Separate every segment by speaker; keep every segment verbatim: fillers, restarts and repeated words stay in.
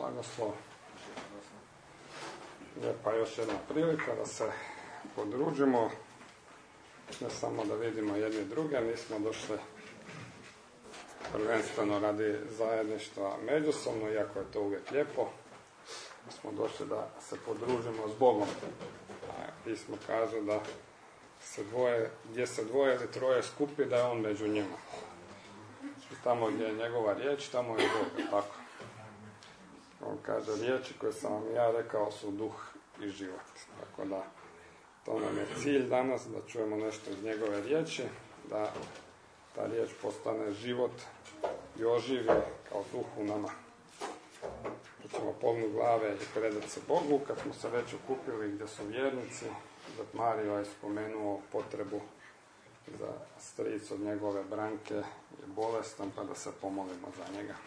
Speaker 1: blagoslov. Lijepa još jedna prilika da se podružimo, ne samo da vidimo jedni druge, nismo došli prvenstveno radi zajedništva međusobno, iako je to uvijek lijepo, smo došli da se podružimo s Bogom. Pismo kaže da se dvoje, gdje se dvoje ili troje skupi, da je on među njima. I tamo gdje je njegova riječ, tamo je Bog, tako. On kaže, riječi koje sam vam ja rekao su duh i život. Tako da, to nam je cilj danas, da čujemo nešto iz njegove riječi, da ta riječ postane život i oživi kao duh u nama. Da ćemo pognuti glave i predati se Bogu, kad smo se već okupili gdje su vjernici. Zat Mario je spomenuo potrebu za stric od njegove Branke je bolestan, pa da se pomolimo za njega.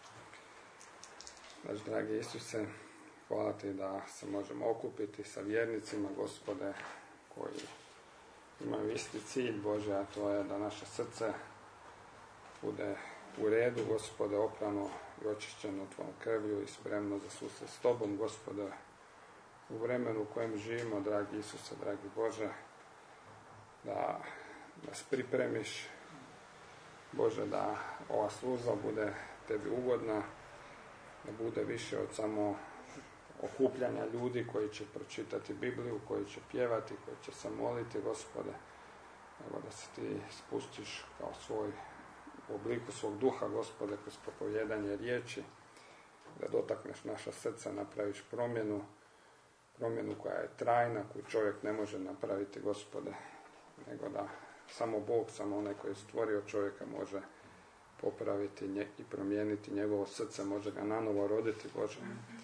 Speaker 1: Naš dragi Isuse, hvala ti da se možemo okupiti sa vjernicima, Gospode, koji imaju isti cilj, Bože, a to je da naše srce bude u redu, Gospode, oprano i očišćeno tvojom krvlju i spremno za susret s tobom, Gospode, u vremenu u kojem živimo, dragi Isuse, dragi Bože, da nas pripremiš, Bože, da ova služba bude tebi ugodna, da bude više od samo okupljanja ljudi koji će pročitati Bibliju, koji će pjevati, koji će se moliti, Gospode, nego da se ti spustiš kao svoj, u obliku svog duha, Gospode, kroz propovijedanje riječi, da dotakneš naša srca, napraviš promjenu, promjenu koja je trajna, koju čovjek ne može napraviti, Gospode, nego da samo Bog, samo onaj koji je stvorio čovjeka može popraviti nje i promijeniti njegovo srce, može ga nanovo roditi, Bože.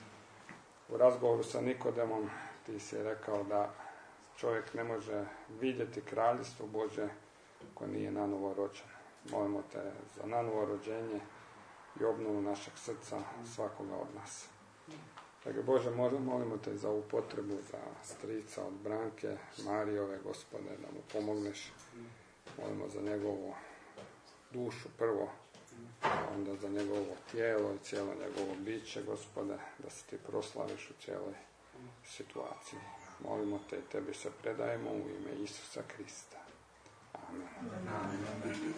Speaker 1: U razgovoru sa Nikodemom ti si rekao da čovjek ne može vidjeti kraljevstvo Bože koje nije nanovo rođen. Molimo te za nanovo rođenje i obnovu našeg srca svakoga od nas. Dakle, Bože, molimo te za ovu potrebu za strica od Branke, Marijove, Gospode, da mu pomogneš. Molimo za njegovu dušu prvo, a onda za njegovo tijelo i cijelo njegovo biće, Gospode, da se ti proslaviš u cijeloj situaciji. Molimo te i tebi se predajemo u ime Isusa Krista. Amen. Amen.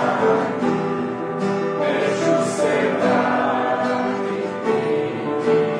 Speaker 2: Thank you.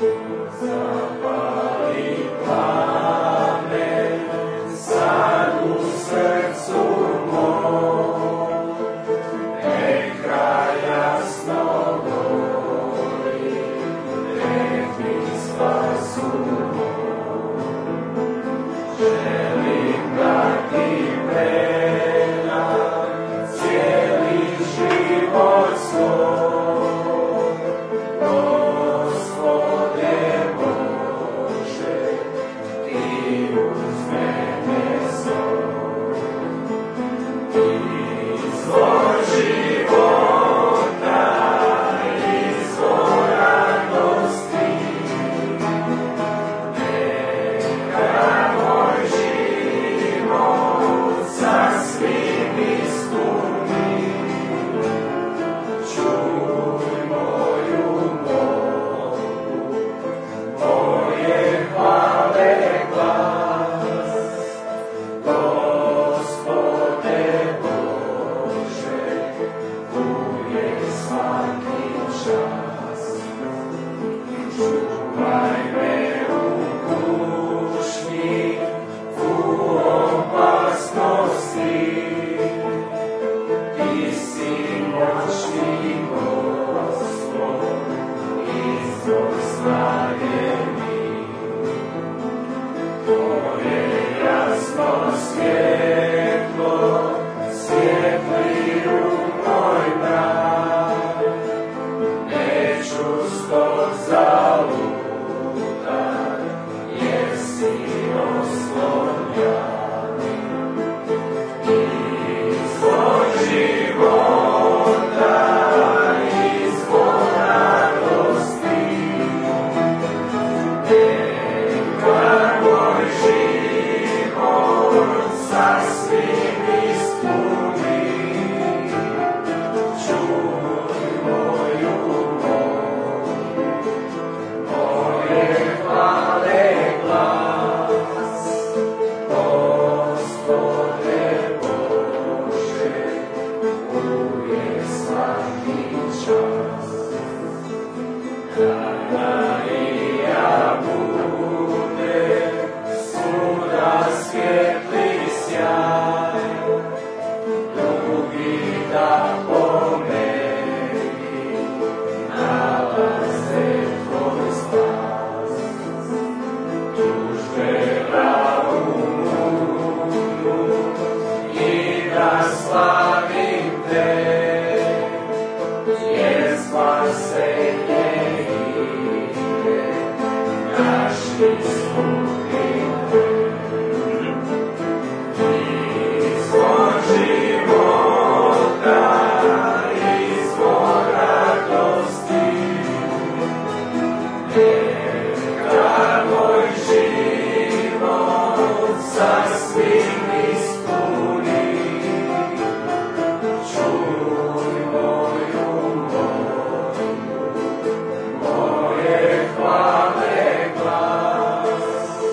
Speaker 2: Hvala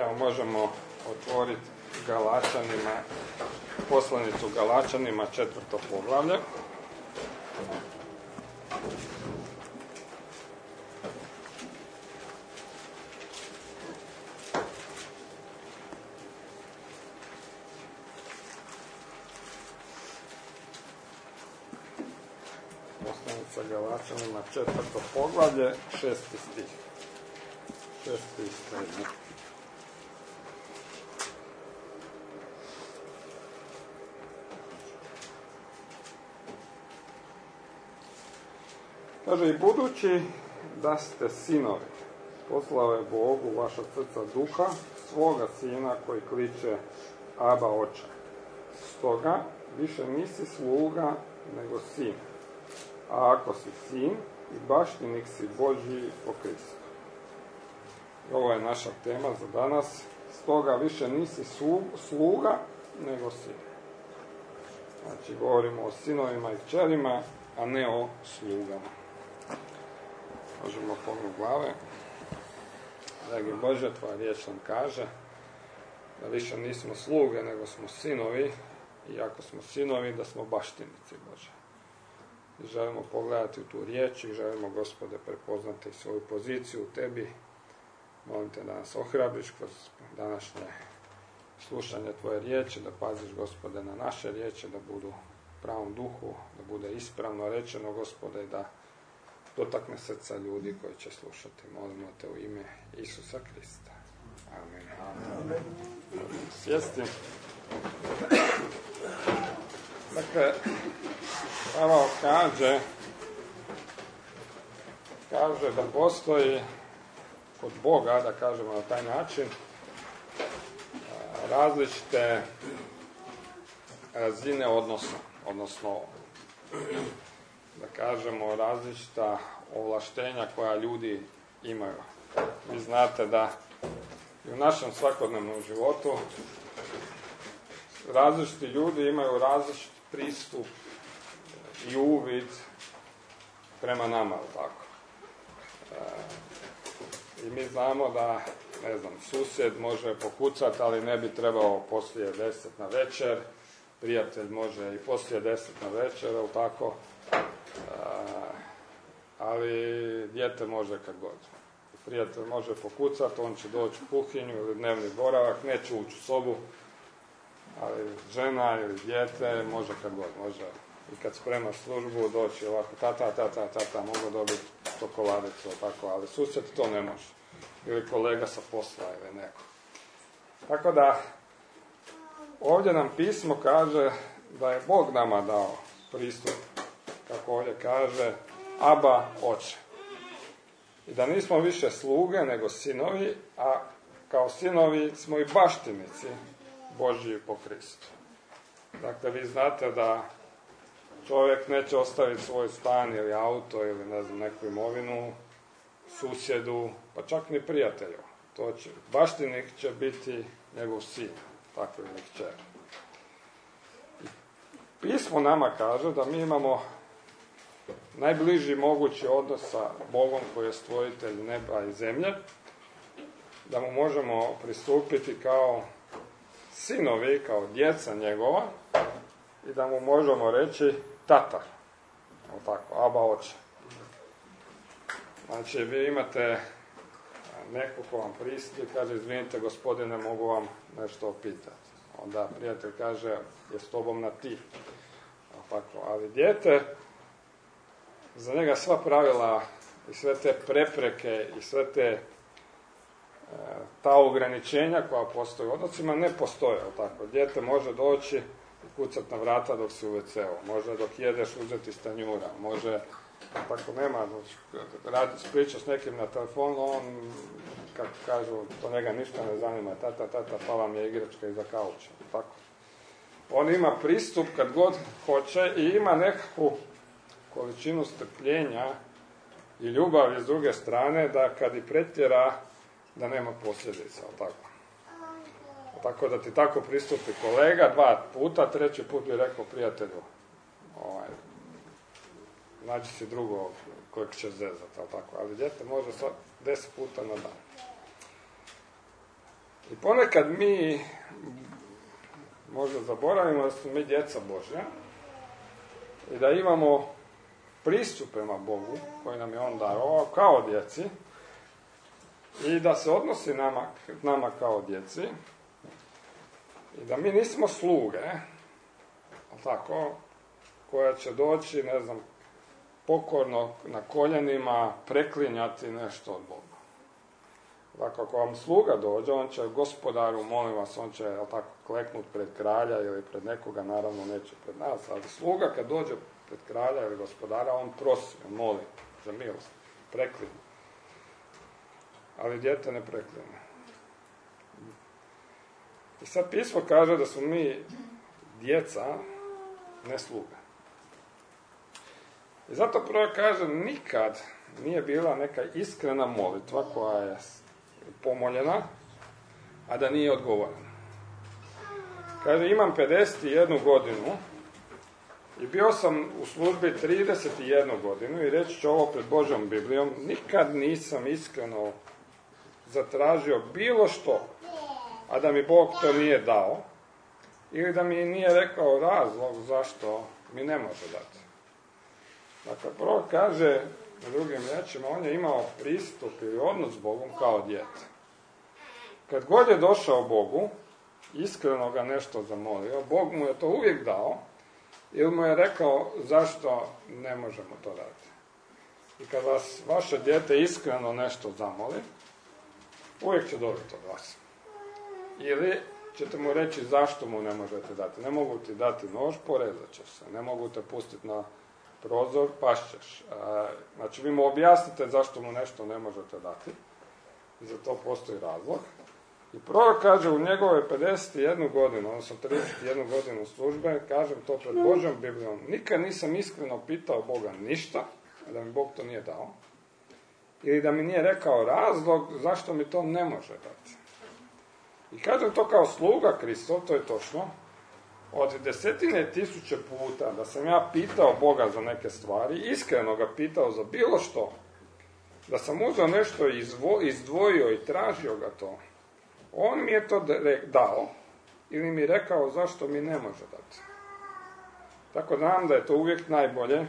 Speaker 1: Evo, možemo otvoriti Galačanima, poslanicu Galačanima, četvrto poglavlje. Poslanica Galačanima, četvrto poglavlje, šesti stih. Šesti stih. Kaže, i budući da ste sinovi, poslao je Bog u vaša srca duha, svoga sina koji kliče Aba, oče. Stoga više nisi sluga, nego sin. A ako si sin, i baštinik si Božji po Kristu. Ovo je naša tema za danas. Stoga više nisi sluga, nego sin. Znači, govorimo o sinovima i kćerima, a ne o slugama. Možemo pognu glave. Dragi Bože, tvoja riječ nam kaže da više nismo sluge, nego smo sinovi, i ako smo sinovi, da smo baštinici Bože. I želimo pogledati u tu riječ i želimo, Gospode, prepoznati svoju poziciju u tebi. Molim te da nas ohrabriš kroz današnje slušanje tvoje riječi, da paziš, Gospode, na naše riječi, da budu u pravom duhu, da bude ispravno rečeno, Gospode, da dotakne srca ljudi koji će slušati. Molimo te u ime Isusa Krista. Amen. Amen. Sjesti. Dakle, Pavao kaže, kaže da postoji kod Boga, da kažemo na taj način, različite razine odnosa, odnosno da kažemo različita ovlaštenja koja ljudi imaju. Vi znate da i u našem svakodnevnom životu različiti ljudi imaju različit pristup i uvid prema nama, tako. E, I mi znamo da, ne znam, susjed može pokucati, ali ne bi trebao poslije deset na večer, prijatelj može i poslije deset na večer, ali tako. Ali dijete može kad god. Prijatelj može pokucati, on će doći u kuhinju ili dnevni boravak, neće ući u sobu, ali žena ili dijete može kad god. Može i kad sprema službu doći ovako, tata, tata, tata, mogu dobiti čokoladicu, tako, ali susjed to ne može. Ili kolega sa posla ili neko. Tako da, ovdje nam pismo kaže da je Bog nama dao pristup, kako ovdje kaže, Aba, oče. I da nismo više sluge, nego sinovi, a kao sinovi smo i baštinici Božji po Kristu. Dakle, vi znate da čovjek neće ostaviti svoj stan ili auto ili ne znam, neku imovinu susjedu, pa čak ni prijatelju. To će, baštinik će biti njegov sin, tako ili kćer. Pismo nama kaže da mi imamo najbliži mogući odnos sa Bogom koji je stvoritelj neba i zemlje, da mu možemo pristupiti kao sinovi, kao djeca njegova i da mu možemo reći tata, tako, Aba, oče. Znači, vi imate neko ko vam pristupi i kaže, izvinite gospodine, mogu vam nešto pitati. Onda prijatelj kaže, je s tobom na ti. Tako, ali dijete, za njega sva pravila i sve te prepreke i sve te ta ograničenja koja postoje u odnosima ne postoje. Tako, dijete može doći i kucati na vrata dok si u ve ce u, može dok jedeš uzeti iz tanjura, može, tako nema, radi, priča s nekim na telefonu, on, kako kažu, to njega ništa ne zanima, tata, tata, pa vam je igračka iza kauča, tako. On ima pristup kad god hoće i ima nekakvu količinu strpljenja i ljubavi s druge strane, da kad i pretjera, da nema posljedica, tako. Tako da ti tako pristupi kolega dva puta, treći put bi rekao prijatelju, ovaj, naći si drugo kojeg će zezati, tako. Ali dijete može sad deset puta na dan. I ponekad mi možda zaboravimo da smo mi djeca Božja i da imamo pristup prema Bogu koji nam je On darovao kao djeci i da se odnosi nama, nama kao djeci i da mi nismo sluge, tako, koja će doći, ne znam, pokorno na koljenima preklinjati nešto od Boga. Dakle, ako vam sluga dođe, on će gospodaru, molim vas, on će, jel tako, kleknut pred kralja ili pred nekoga, naravno neće pred nas, ali sluga kad dođe pred kralja ili gospodara, on prosi, on moli za milost, preklinje. Ali dijete ne preklinje. I sad pismo kaže da smo mi djeca, ne sluge. I zato prvo kaže, nikad nije bila neka iskrena molitva koja je pomoljena, a da nije odgovorena. Kaže, imam pedeset jednu godinu i bio sam u službi trideset jednu godinu i reći ću ovo pred Božjom Biblijom, nikad nisam iskreno zatražio bilo što, a da mi Bog to nije dao, ili da mi nije rekao razlog zašto mi ne može dati. Dakle, prvo kaže, na drugim riječima, on je imao pristup ili odnos s Bogom kao dijete. Kad god je došao Bogu, iskreno ga nešto zamolio, Bog mu je to uvijek dao, ili mu je rekao zašto ne možemo to dati. I kad vas vaše dijete iskreno nešto zamoli, uvijek će dobiti od vas. Ili ćete mu reći zašto mu ne možete dati. Ne mogu ti dati nož, porezat će se. Ne mogu te pustiti na prozor, pašćeš. Znači, vi mu objasnite zašto mu nešto ne možete dati. I za to postoji razlog. I prorok kaže u njegove pedeset jednu godinu, odnosno trideset jednu godinu službe, kažem to pred Božjom Biblijom, nikad nisam iskreno pitao Boga ništa, da mi Bog to nije dao. Ili da mi nije rekao razlog zašto mi to ne može dati. I kažem to kao sluga Kristov, to je točno, od desetine tisuće puta da sam ja pitao Boga za neke stvari, iskreno ga pitao za bilo što, da sam uzeo nešto i izdvojio i tražio ga to, on mi je to dao ili mi rekao zašto mi ne može dati. Tako da znam da je to uvijek najbolje,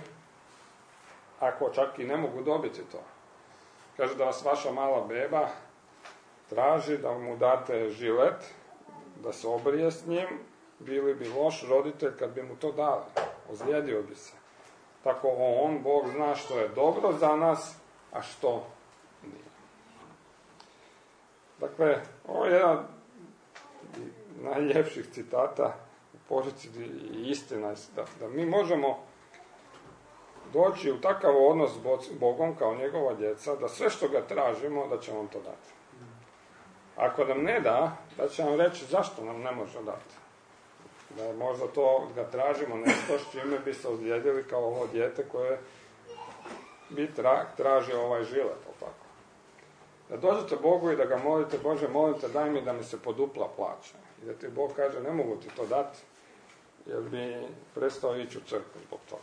Speaker 1: ako čak i ne mogu dobiti to. Kaže da vas vaša mala beba traži da mu date žilet, da se obrije s njim, bili bi loš roditelj kad bi mu to dali. Ozlijedio bi se. Tako on, Bog, zna što je dobro za nas, a što nije. Dakle, ovo je jedan najljepših citata u poruci i istina da, da mi možemo doći u takav odnos s Bogom kao njegova djeca, da sve što ga tražimo, da će on to dati. Ako nam ne da, da će nam reći zašto nam ne može dati. Da je možda to ga tražimo nešto s čime bi se ozlijedili kao ovo dijete koje bi tra, tražio ovaj žilet. Opako. Da dođete Bogu i da ga molite, Bože, molite, daj mi da mi se podupla plaća. I da ti Bog kaže, ne mogu ti to dati, jer bi prestao ići u crkvu zbog toga.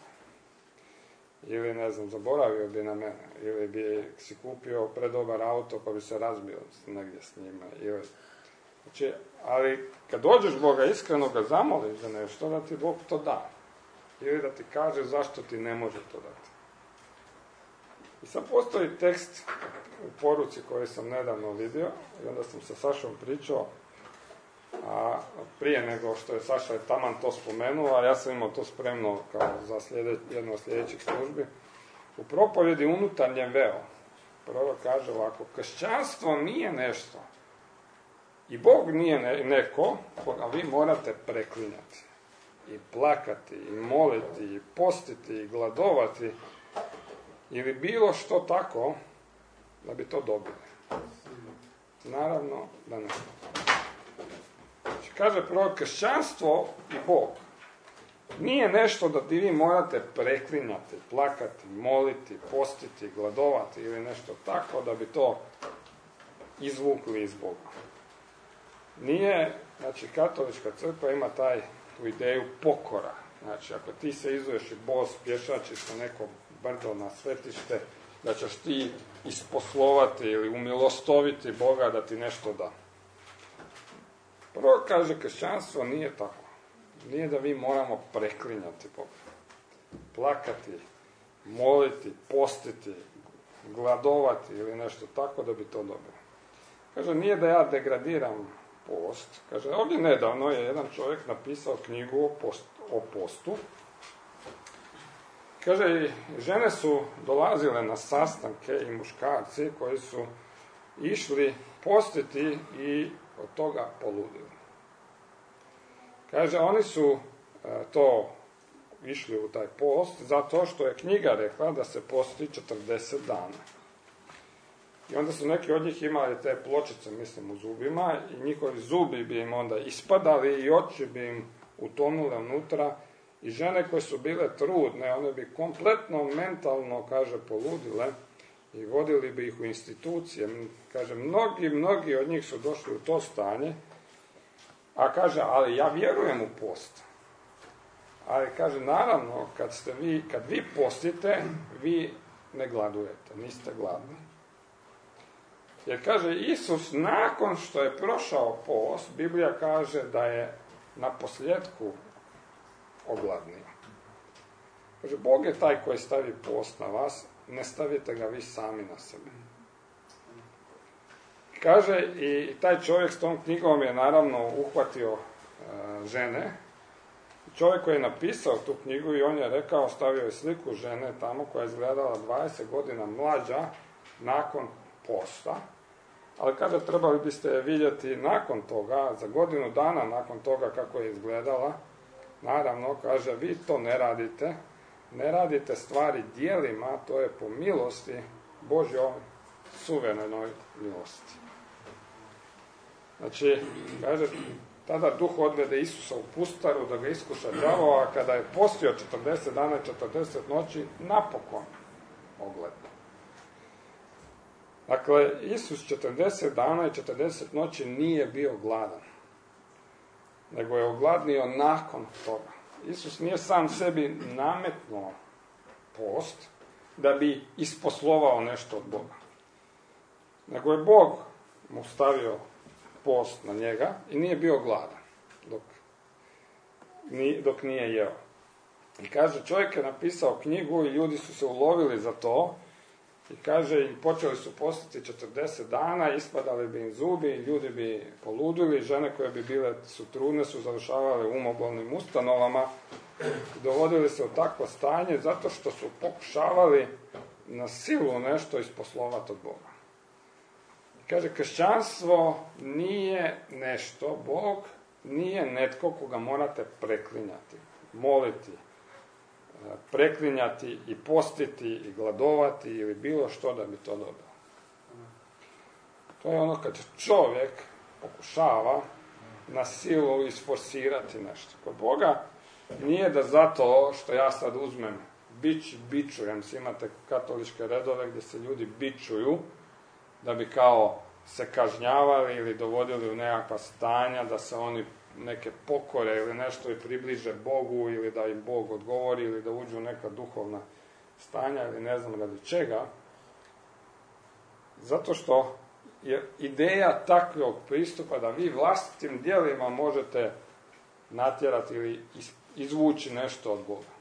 Speaker 1: Ili, ne znam, zaboravio bi na mene. Ili bi si kupio predobar auto pa bi se razbio negdje s njima. Ili, znači, ali kad dođeš Boga, iskreno ga zamoliš za nešto, da ti Bog to da. Ili da ti kaže zašto ti ne može to dati. I sad postoji tekst u poruci koji sam nedavno vidio i onda sam sa Sašom pričao, a prije nego što je Saša je taman to spomenuo, a ja sam imao to spremno kao za slijede, jednu od sljedećih službi. U propovjedi unutarnjem veo, prvo kaže ovako, kršćanstvo nije nešto i Bog nije ne, neko, a vi morate preklinjati i plakati i moliti i postiti i gladovati ili bilo što tako da bi to dobili. Naravno da ne. Znači, kaže prvo, kršćanstvo i Bog nije nešto da vi morate preklinjati, plakati, moliti, postiti, gladovati ili nešto tako da bi to izvukli iz Boga. Nije, znači katolička crkva ima taj, tu ideju pokora. Znači, ako ti se izuješ i bos, pješačiš na neko brdo, na svetište, da ćeš ti isposlovati ili umilostoviti Boga da ti nešto da. Prvo kaže, kršćanstvo nije tako. Nije da vi moramo preklinjati Boga. Plakati, moliti, postiti, gladovati ili nešto tako da bi to dobio. Kaže, nije da ja degradiram post. Kaže, ovdje nedavno je jedan čovjek napisao knjigu o, post, o postu. Kaže, žene su dolazile na sastanke i muškarci koji su išli postiti i od toga poludili. Kaže, oni su e, to išli u taj post zato što je knjiga rekla da se posti četrdeset dana. I onda su neki od njih imali te pločice, mislim, u zubima i njihovi zubi bi im onda ispadali i oči bi im utonule unutra i žene koje su bile trudne, one bi kompletno mentalno, kaže, poludile i vodili bi ih u institucije. Kaže, mnogi, mnogi od njih su došli u to stanje, a kaže, ali ja vjerujem u post. Ali kaže, naravno, kad ste vi, kad vi postite, vi ne gladujete, niste gladni. Jer kaže, Isus nakon što je prošao post, Biblija kaže da je na posljedku ogladnio. Kaže, Bog je taj koji stavi post na vas, ne stavite ga vi sami na sebe. Kaže, i taj čovjek s tom knjigom je naravno uhvatio e, žene. Čovjek koji je napisao tu knjigu i on je rekao, stavio je sliku žene tamo koja je izgledala dvadeset godina mlađa nakon posta. Ali kaže, trebali biste je vidjeti nakon toga, za godinu dana nakon toga kako je izgledala. Naravno, kaže, vi to ne radite. Ne radite stvari djelima, to je po milosti, Božjoj suverenoj milosti. Znači, kaže, tada duh odvede Isusa u pustaru da ga iskuša đavo, a kada je postio četrdeset dana i četrdeset noći, napokon ogledao. Dakle, Isus četrdeset dana i četrdeset noći nije bio gladan, nego je ogladnio nakon toga. Isus nije sam sebi nametnuo post da bi isposlovao nešto od Boga, nego je Bog mu stavio post na njega i nije bio gladan dok, dok nije jeo. I kaže, čovjek je napisao knjigu i ljudi su se ulovili za to i kaže, i počeli su postiti četrdeset dana, ispadali bi im zubi, ljudi bi poludili, žene koje bi bile su trudne su završavale u umobolnim ustanovama i dovodili se u takvo stanje zato što su pokušavali na silu nešto isposlovati od Boga. Kaže, kršćanstvo nije nešto, Bog nije netko koga morate preklinjati, moliti, preklinjati i postiti i gladovati ili bilo što da bi to dobio. To je ono kad čovjek pokušava na silu isforsirati nešto. Kod Boga nije da zato što ja sad uzmem bić, bičujem, si imate katoličke redove gdje se ljudi bičuju da bi kao se kažnjavali ili dovodili u nekakva stanja da se oni neke pokore ili nešto i približe Bogu ili da im Bog odgovori ili da uđu u neka duhovna stanja ili ne znam radi čega. Zato što je ideja takvog pristupa da vi vlastitim djelima možete natjerati ili izvući nešto od Boga.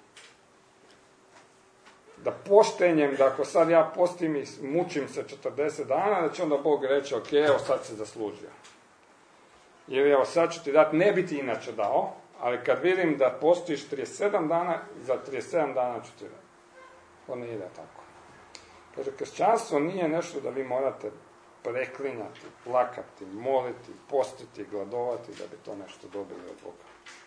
Speaker 1: Da poštenjem, da ako sad ja postim i mučim se četrdeset dana, da će onda Bog reći, ok, evo sad se zaslužio. Ili evo sad ću ti dati, ne bi ti inače dao, ali kad vidim da postiš trideset sedam dana, za trideset sedam dana ću ti dati. To ne ide tako. Kaže, kršćanstvo nije nešto da vi morate preklinjati, plakati, moliti, postiti, gladovati da bi to nešto dobili od Boga.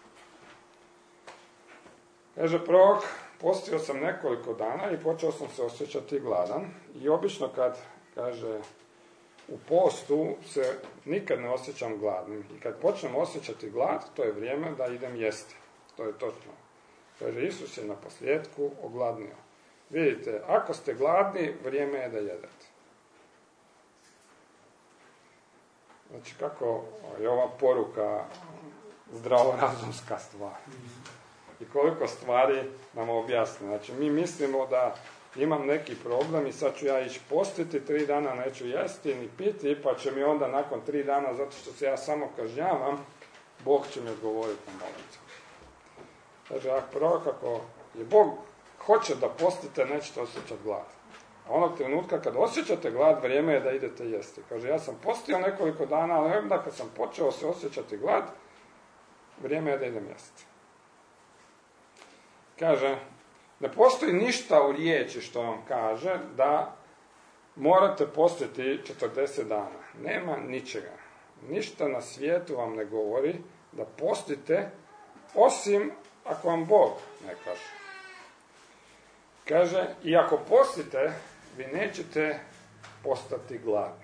Speaker 1: Kaže, prorok, postio sam nekoliko dana i počeo sam se osjećati gladan i obično kad, kaže, u postu se nikad ne osjećam gladnim. I kad počnem osjećati glad, to je vrijeme da idem jesti. To je točno. Kaže, Isus je na posljedku ogladnio. Vidite, ako ste gladni, vrijeme je da jedete. Znači, kako je ova poruka zdravorazumska stvar. I koliko stvari nam objasne. Znači, mi mislimo da imam neki problem i sad ću ja ići postiti, tri dana neću jesti ni piti, pa će mi onda nakon tri dana, zato što se ja samo kažnjavam, Bog će mi odgovoriti na molitvu. Kaže, ako prorok, ako je Bog hoće da postite, nećete osjećati glad. A onog trenutka kad osjećate glad, vrijeme je da idete jesti. Kaže, ja sam postio nekoliko dana, ali onda kad sam počeo se osjećati glad, vrijeme je da idem jesti. Kaže, ne postoji ništa u riječi što vam kaže da morate postiti četrdeset dana. Nema ničega. Ništa na svijetu vam ne govori da postite, osim ako vam Bog ne kaže. Kaže, i ako postite, vi nećete postati gladni.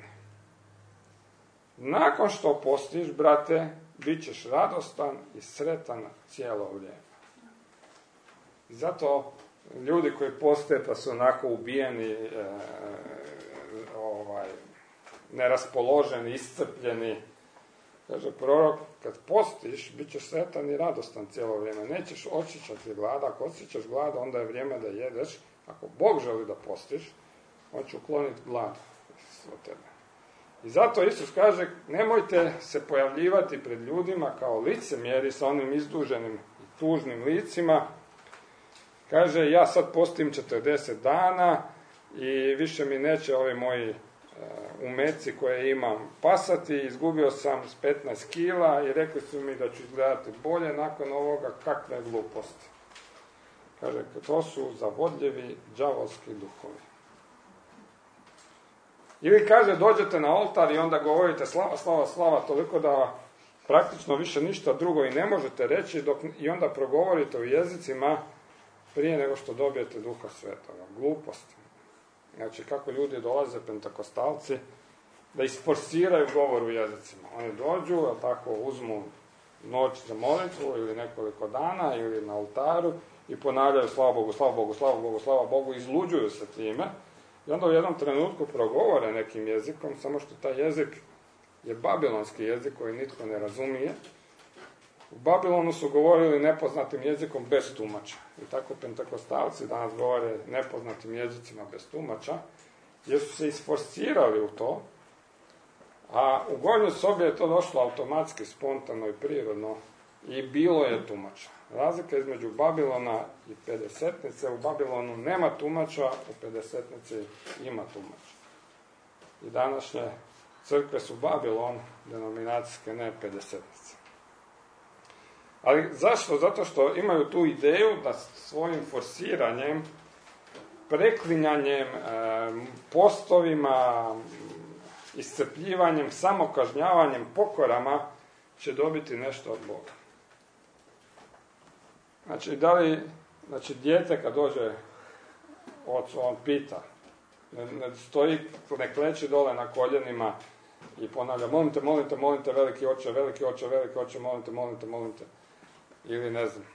Speaker 1: Nakon što postiš, brate, bit ćeš radostan i sretan cijelo vrijeme. I zato ljudi koji poste pa su onako ubijeni, e, ovaj, neraspoloženi, iscrpljeni, kaže prorok, kad postiš, bit ćeš sretan i radostan cijelo vrijeme. Nećeš osjećati glada. Ako osjećaš glada, onda je vrijeme da jedeš. Ako Bog želi da postiš, on će ukloniti glad od tebe. I zato Isus kaže, nemojte se pojavljivati pred ljudima kao licemjeri sa onim izduženim i tužnim licima. Kaže, ja sad postim četrdeset dana i više mi neće ovi moji umeci koje imam pasati, izgubio sam s petnaest kila i rekli su mi da ću izgledati bolje nakon ovoga, kakve gluposti. Kaže, to su zavodljivi đavolski duhovi. Ili kaže, dođete na oltar i onda govorite slava, slava, slava, toliko da praktično više ništa drugo i ne možete reći dok, i onda progovorite u jezicima prije nego što dobijete Duha Svetoga. Gluposti. Znači, kako ljudi dolaze, pentakostalci, da isforsiraju govor u jezicima. Oni dođu, a tako uzmu noć za molitvu ili nekoliko dana ili na oltaru i ponavljaju slava Bogu, slava Bogu, slava Bogu, slava Bogu, izluđuju se time i onda u jednom trenutku progovore nekim jezikom, samo što taj jezik je babilonski jezik koji nitko ne razumije. U Babilonu su govorili nepoznatim jezikom bez tumača. I tako pentakostalci danas govore nepoznatim jezicima bez tumača, jer su se isforsirali u to, a u Gornjoj sobi je to došlo automatski, spontano i prirodno i bilo je tumača. Razlika između Babilona i pedesetnice, u Babilonu nema tumača, u pedesetnici ima tumača. I današnje crkve su Babilon, denominacijske, ne pedesetnice. Ali zašto? Zato što imaju tu ideju da svojim forsiranjem, preklinjanjem, postovima, iscrpljivanjem, samokažnjavanjem, pokorama će dobiti nešto od Boga. Znači, da li, znači, dijete kad dođe ocu, on pita, ne, ne stoji, ne kleči dole na koljenima i ponavlja, molim te, molim te, molim te, veliki oče, veliki oče, veliki oče, molim te, molim te, molim te. Ili ne znam.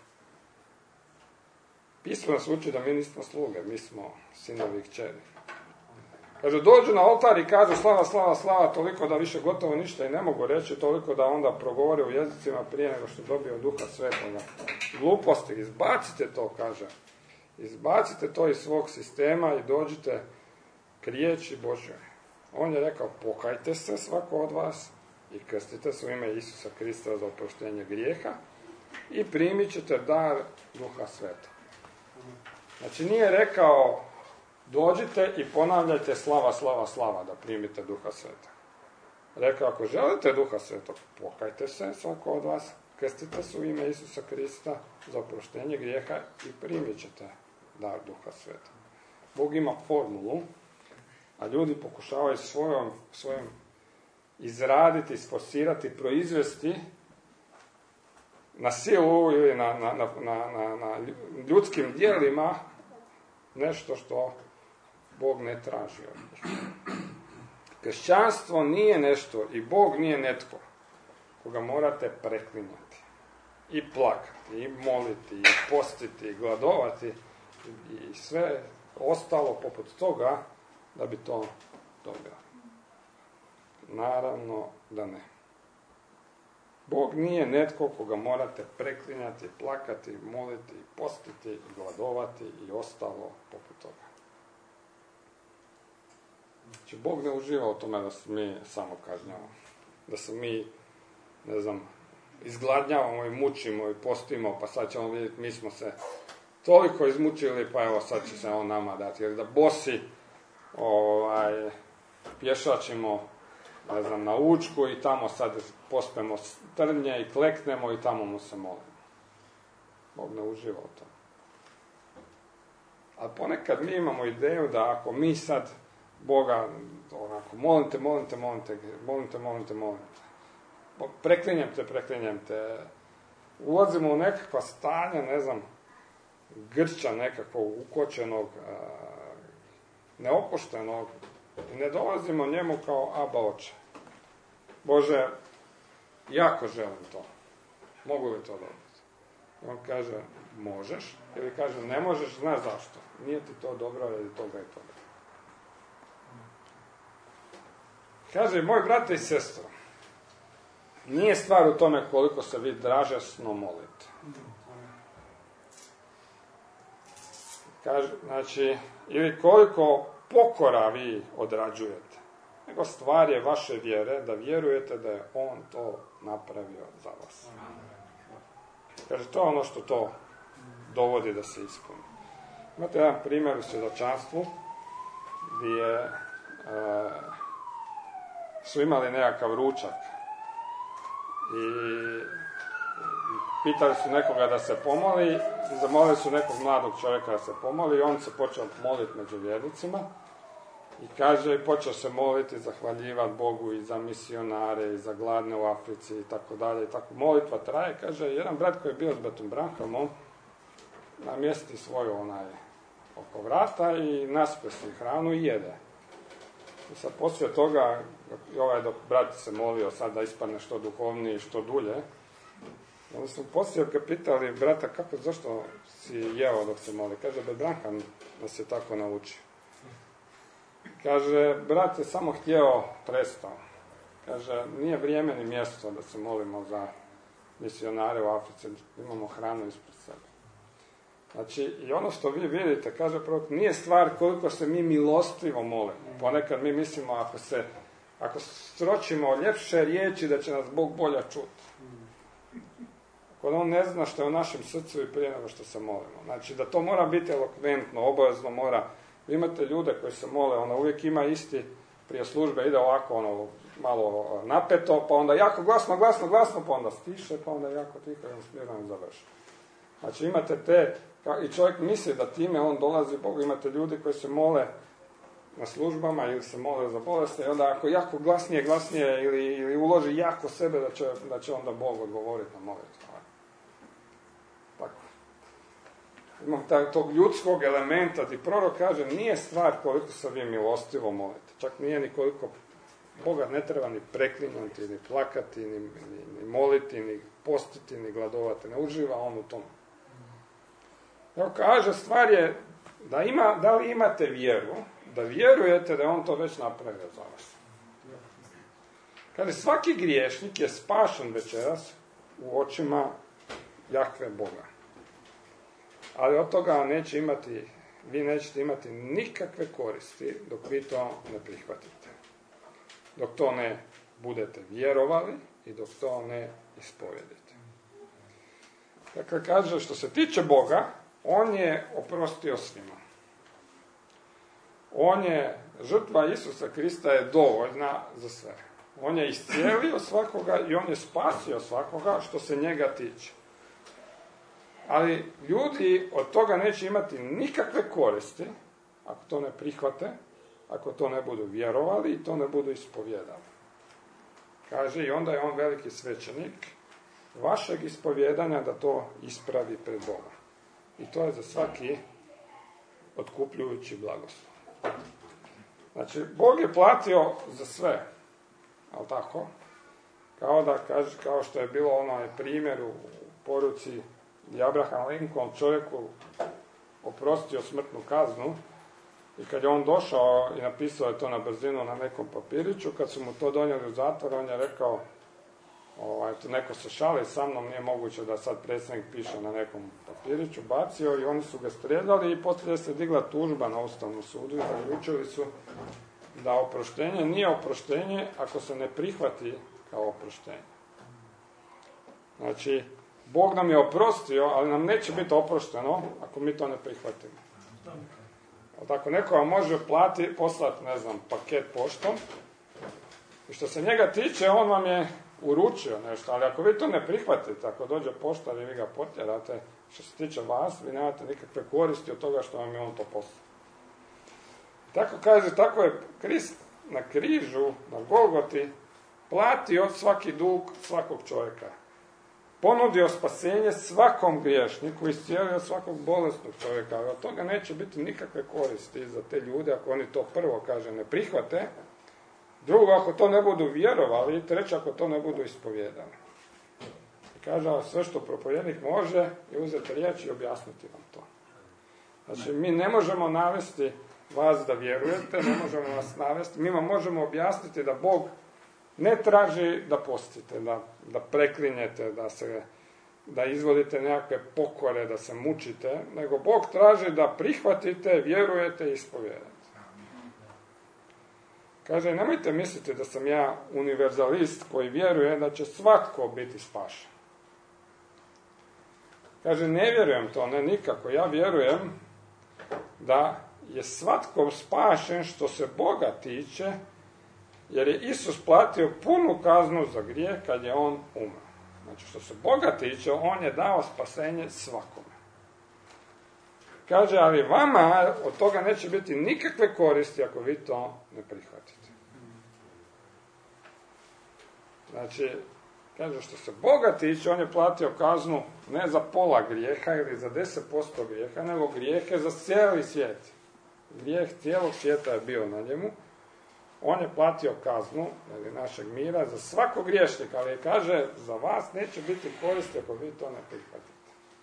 Speaker 1: Pismo nas uči da mi nismo sluge, mi smo sinovi i kćeri. Kaže, dođu na oltar i kažu slava, slava, slava, toliko da više gotovo ništa i ne mogu reći, toliko da onda progovore u jezicima prije nego što dobiju Duha Svetoga. Gluposti, izbacite to, kaže. Izbacite to iz svog sistema i dođite k riječi Božjoj. On je rekao, pokajte se svako od vas i krstite se u ime Isusa Krista za oproštenje grijeha i primit ćete dar Duha Svetoga. Znači, nije rekao, dođite i ponavljajte slava, slava, slava da primite Duha Svetoga. Rekao, ako želite Duha Svetog, pokajte se svako od vas, krstite se u ime Isusa Krista za oproštenje grijeha i primit ćete dar Duha Svetoga. Bog ima formulu, a ljudi pokušavaju svojom, svojom izraditi, isforsirati, proizvesti na silu ili na, na, na, na, na ljudskim djelima nešto što Bog ne traži od njih. Kršćanstvo nije nešto i Bog nije netko koga morate preklinjati i plakati, i moliti, i postiti, i gladovati i sve ostalo poput toga da bi to dobio. Naravno da ne. Bog nije netko koga morate preklinjati, plakati, moliti, postiti, gladovati i ostalo poput toga. Znači, Bog ne uživa u tome da se mi samo kažnjavamo. Da se mi, ne znam, izgladnjavamo i mučimo i postimo, pa sad ćemo vidjeti, mi smo se toliko izmučili, pa evo sad će se on nama dati. Jer da bosi ovaj, pješačimo, ne znam, na Učku i tamo sad pospemo trnje i kleknemo i tamo mu se molimo. Bog ne uživa u tom. Ali ponekad mi imamo ideju da ako mi sad Boga, onako, molim te, molim te, molim te, molim te, molim te, molim te, preklinjem te, preklinjem te, ulazimo u nekakva stanja, ne znam, grča nekakvog ukočenog, neopoštenog, i ne dolazimo njemu kao Aba oče. Bože, jako želim to. Mogu li to dobiti? On kaže, možeš, ili kaže, ne možeš, znaš zašto. Nije ti to dobro, ili toga i toga. Kaže, moj brate i sestro, nije stvar u tome koliko se vi dražesno molite. Kaže, znači, ili koliko pokora vi odrađujete. Nego stvar je vaše vjere, da vjerujete da je on to napravio za vas. Kaže, to je ono što to dovodi da se ispuni. Imate jedan primjer u svjedočanstvu gdje je, e, su imali nekakav ručak i pitali su nekoga da se pomoli i zamolili su nekog mladog čovjeka da se pomoli i on se počeo moliti među vjernicima i kaže, i počeo se moliti, zahvaljivati Bogu i za misionare i za gladne u Africi i tako dalje i tako. Molitva traje, kaže, jedan brat koji je bio s Bratom Branhamom namjesti svoju onaj oko vrata i naspesi hranu i jede. I sad poslije toga, i ovaj dok brat se molio sad da ispadne što duhovniji, što dulje, onda su poslije ga pitali, brata, kako, zašto si jeo dok se moli? Kaže, Brat Branham nas je tako naučio. Kaže, brat je samo htjeo prestao. Kaže, nije vrijeme ni mjesto da se molimo za misionare u Africi, imamo hranu ispred sebe. Znači, i ono što vi vidite, kaže prorok, nije stvar koliko se mi milostivo molimo. Ponekad mi mislimo, ako se, ako sročimo ljepše riječi, da će nas Bog bolje čuti. Ako on ne zna što je u našem srcu i prije nego što se molimo. Znači, da to mora biti elokventno, obavezno mora. Vi imate ljude koji se mole, ono uvijek ima isti, prije službe ide ovako, ono, malo napeto, pa onda jako glasno, glasno, glasno, pa onda stiše, pa onda jako tiho i on smirano završi. Znači, imate te, i čovjek misli da time on dolazi Bogu, imate ljudi koji se mole na službama ili se mole za bolesti, i onda ako jako glasnije, glasnije ili, ili uloži jako sebe, da će, da će onda Bog odgovoriti na molitvu. Tako. Imam taj, tog ljudskog elementa, ti prorok kaže, nije stvar koliko se vi milostivo molite. Čak nije ni koliko Boga ne treba ni preklinjati, ni plakati, ni, ni, ni moliti, ni postiti, ni gladovati. Ne uživa on u tom. Evo kaže, stvar je da, ima, da li imate vjeru, da vjerujete da je on to već napravio za vas. Kaže, svaki griješnik je spašen večeras u očima Jahve Boga. Ali od toga neće imati, vi nećete imati nikakve koristi dok vi to ne prihvatite. Dok to ne budete vjerovali i dok to ne ispovjedite. Dakle, kaže, što se tiče Boga, on je oprostio svima. On je, žrtva Isusa Krista je dovoljna za sve. On je iscijelio svakoga i on je spasio svakoga što se njega tiče. Ali ljudi od toga neće imati nikakve koristi ako to ne prihvate, ako to ne budu vjerovali i to ne budu ispovjedali. Kaže, i onda je on veliki svećenik vašeg ispovjedanja da to ispravi pred Bogom. I to je za svaki otkupljujući blagoslov. Znači, Bog je platio za sve, ali tako? Kao da kaže, kao što je bilo onaj primjer u poruci gdje Abraham Lincoln čovjeku oprostio smrtnu kaznu i kad je on došao i napisao je to na brzinu na nekom papiriću, kad su mu to donijeli u zatvor, on je rekao, ovaj, to neko se šali sa mnom, nije moguće da sad predsjednik piše na nekom papiriću, bacio i oni su ga strijeljali i poslije se digla tužba na Ustavnom sudu i zaključili su da oproštenje nije oproštenje ako se ne prihvati kao oproštenje. Znači, Bog nam je oprostio, ali nam neće biti oprošteno ako mi to ne prihvatimo. Ako neko vam može plati, poslati, ne znam, paket poštom, i što se njega tiče, on vam je uručio nešto, ali ako vi to ne prihvatite, ako dođe poštar i vi ga potjerate, što se tiče vas, vi nemate nikakve koristi od toga što vam je on to poslao. Tako kaže, tako je Krist na križu, na Golgoti, platio svaki dug svakog čovjeka. Ponudio spasenje svakom griješniku, iscijelio svakog bolesnog čovjeka, ali od toga neće biti nikakve koristi za te ljude ako oni to prvo, kaže, ne prihvate, drugo, ako to ne budu vjerovali, i treće, ako to ne budu ispovjedali. I kaže, sve što propovjednik može je uzeti riječ i objasniti vam to. Znači, mi ne možemo navesti vas da vjerujete, ne možemo vas navesti, mi vam možemo objasniti da Bog ne traži da postite, da, da preklinjete, da, se, da izvodite nekakve pokore, da se mučite, nego Bog traži da prihvatite, vjerujete i ispovjedate. Kaže, nemojte misliti da sam ja univerzalist koji vjeruje da će svatko biti spašen. Kaže, ne vjerujem to, ne nikako. Ja vjerujem da je svatko spašen što se Boga tiče, jer je Isus platio punu kaznu za grijeh kad je on umro. Znači, što se Boga tiče, on je dao spasenje svakome. Kaže, ali vama od toga neće biti nikakve koristi ako vi to ne prihvatite. Znači, kaže, što se Boga tiče, on je platio kaznu ne za pola grijeha ili za deset posto grijeha, nego grijehe za cijeli svijet. Grijeh cijelog svijeta je bio na njemu. On je platio kaznu, ili našeg mira, za svakog griješnika, ali kaže, za vas neće biti koristi ako vi to ne prihvatite.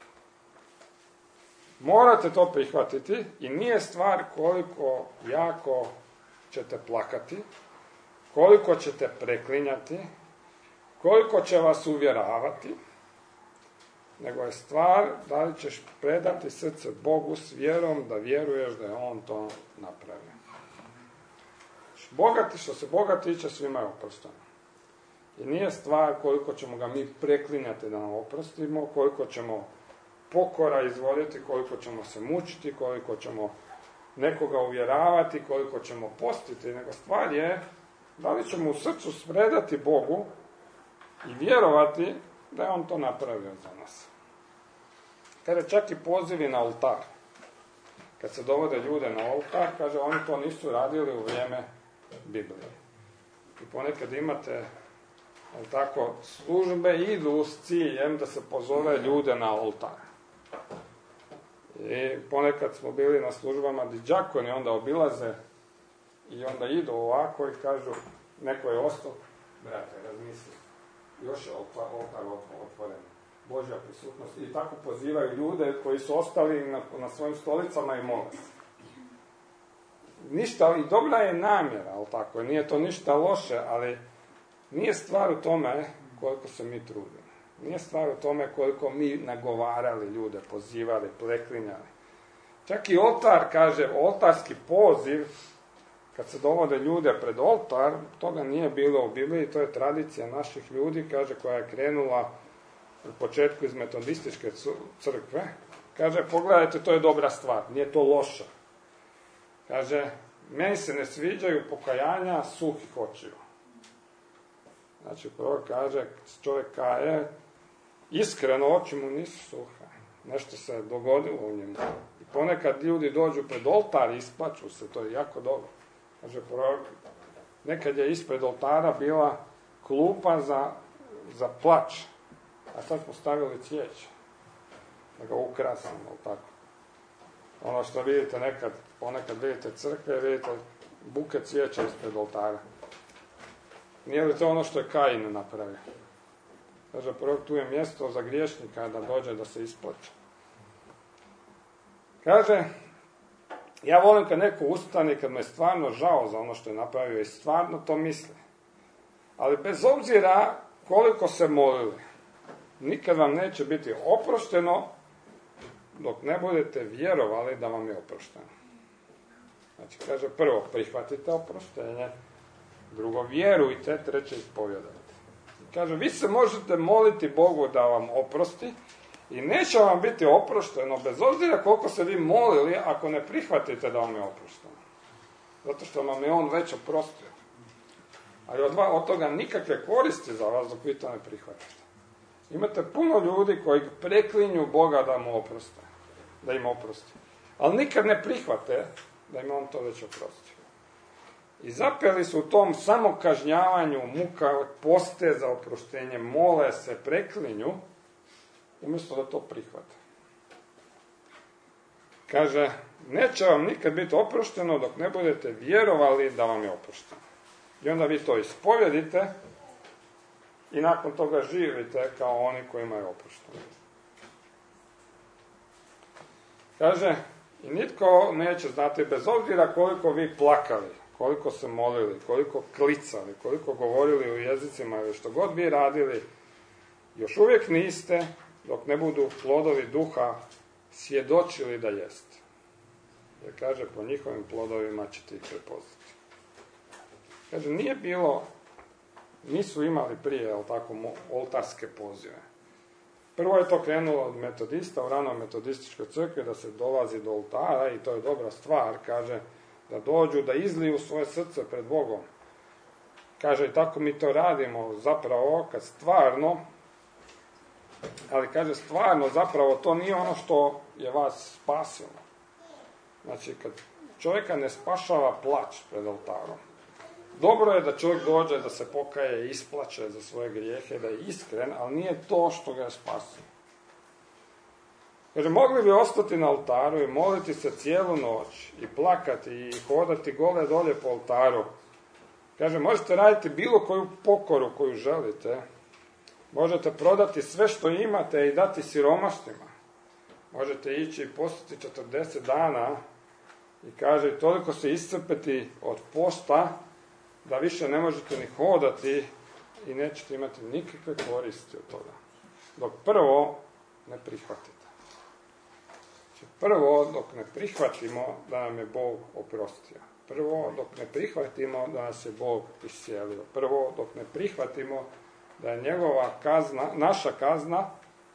Speaker 1: Morate to prihvatiti i nije stvar koliko jako ćete plakati, koliko ćete preklinjati, koliko će vas uvjeravati, nego je stvar da li ćeš predati srce Bogu s vjerom da vjeruješ da je On to napravio. Bogati, što se Boga tiče, svima je oprošteno. I nije stvar koliko ćemo ga mi preklinjati da nam oprostimo, koliko ćemo pokora izvoditi, koliko ćemo se mučiti, koliko ćemo nekoga uvjeravati, koliko ćemo postiti, nego stvar je da li ćemo u srcu predati Bogu i vjerovati da je On to napravio za nas. Kada čak i pozivi na oltar, kad se dovode ljude na oltar, kaže, oni to nisu radili u vrijeme Biblije. I ponekad imate, ali tako, službe idu s ciljem da se pozove ljude na oltar. I ponekad smo bili na službama gdje đakoni onda obilaze i onda idu ovako i kažu, neko je ostao, brate, razmisli, još je oltar otvoren, Božja prisutnost. I tako pozivaju ljude koji su ostali na, na svojim stolicama i mole se. Ništa, i dobra je namjera, ali tako, nije to ništa loše, ali nije stvar u tome koliko se mi trudimo. Nije stvar u tome koliko mi nagovarali ljude, pozivali, preklinjali. Čak i oltar, kaže, oltarski poziv, kad se dovode ljude pred oltar, toga nije bilo u Bibliji, to je tradicija naših ljudi, kaže, koja je krenula u početku iz metodističke crkve. Kaže, pogledajte, to je dobra stvar, nije to loša. Kaže, meni se ne sviđaju pokajanja suhih očiju. Znači, prvo kaže, čovjek kaje, iskreno oči mu nisu suhe. Nešto se dogodilo u njemu. I ponekad ljudi dođu pred oltar i isplaču se, to je jako dobro. Kaže, prvo, nekad je ispred oltara bila klupa za, za plač, a sad smo stavili cvijeće, da ga ukrasimo, tako. Ono što vidite nekad, ponekad vidite crkve, vidite buke cvijeća ispred oltara. Nije li to ono što je Kain napravio? Kaže, prvo, tu je mjesto za griješnika da dođe da se isplače. Kaže, ja volim kad neko ustane, kad me je stvarno žao za ono što je napravio i stvarno to misli. Ali bez obzira koliko se molili, nikad vam neće biti oprošteno dok ne budete vjerovali da vam je oprošteno. Znači, kaže, prvo, prihvatite oproštenje, drugo, vjerujte, treće, ispovjedajte. Kaže, vi se možete moliti Bogu da vam oprosti i neće vam biti oprošteno, bez obzira koliko se vi molili, ako ne prihvatite da vam je oprošteno. Zato što vam je on već oprostio. Ali od, od toga nikakve koristi za vas dok vi to ne prihvatite. Imate puno ljudi koji preklinju Boga da mu oproste, da im oprosti. Ali nikad ne prihvate da im on to već oprostio. I zapeli su u tom samokažnjavanju, muka, poste za oproštenje, mole se, preklinju, umjesto da to prihvate. Kaže, neće vam nikad biti oprošteno dok ne budete vjerovali da vam je oprošteno. I onda vi to ispovjedite i nakon toga živite kao oni kojima je oprošteno. Kaže, i nitko neće znati, bez obzira koliko vi plakali, koliko se molili, koliko klicali, koliko govorili u jezicima ili što god vi radili, još uvijek niste, dok ne budu plodovi duha svjedočili da jeste. Jer kaže, po njihovim plodovima ćete ih prepoznati. Kaže, nije bilo, nisu imali prije, jel tako, oltarske pozive. Prvo je to krenulo od metodista u ranoj metodističkoj crkvi, da se dolazi do oltara i to je dobra stvar, kaže, da dođu, da izliju svoje srce pred Bogom. Kaže, i tako mi to radimo, zapravo, kad stvarno, ali kaže, stvarno, zapravo, to nije ono što je vas spasilo. Znači, kad čovjeka ne spašava plać pred oltarom, dobro je da čovjek dođe, da se pokaje i isplače za svoje grijehe, da je iskren, ali nije to što ga je spasilo. Kaže, mogli bi ostati na oltaru i moliti se cijelu noć i plakati i hodati gole dolje po oltaru. Kaže, možete raditi bilo koju pokoru koju želite. Možete prodati sve što imate i dati siromašnima. Možete ići i postiti četrdeset dana i kaže, toliko se iscrpeti od posta da više ne možete ni hodati i nećete imati nikakve koristi od toga. Dok prvo ne prihvatite. Znači, prvo dok ne prihvatimo da nam je Bog oprostio. Prvo dok ne prihvatimo da nas je Bog iscijelio. Prvo dok ne prihvatimo da je njegova kazna, naša kazna,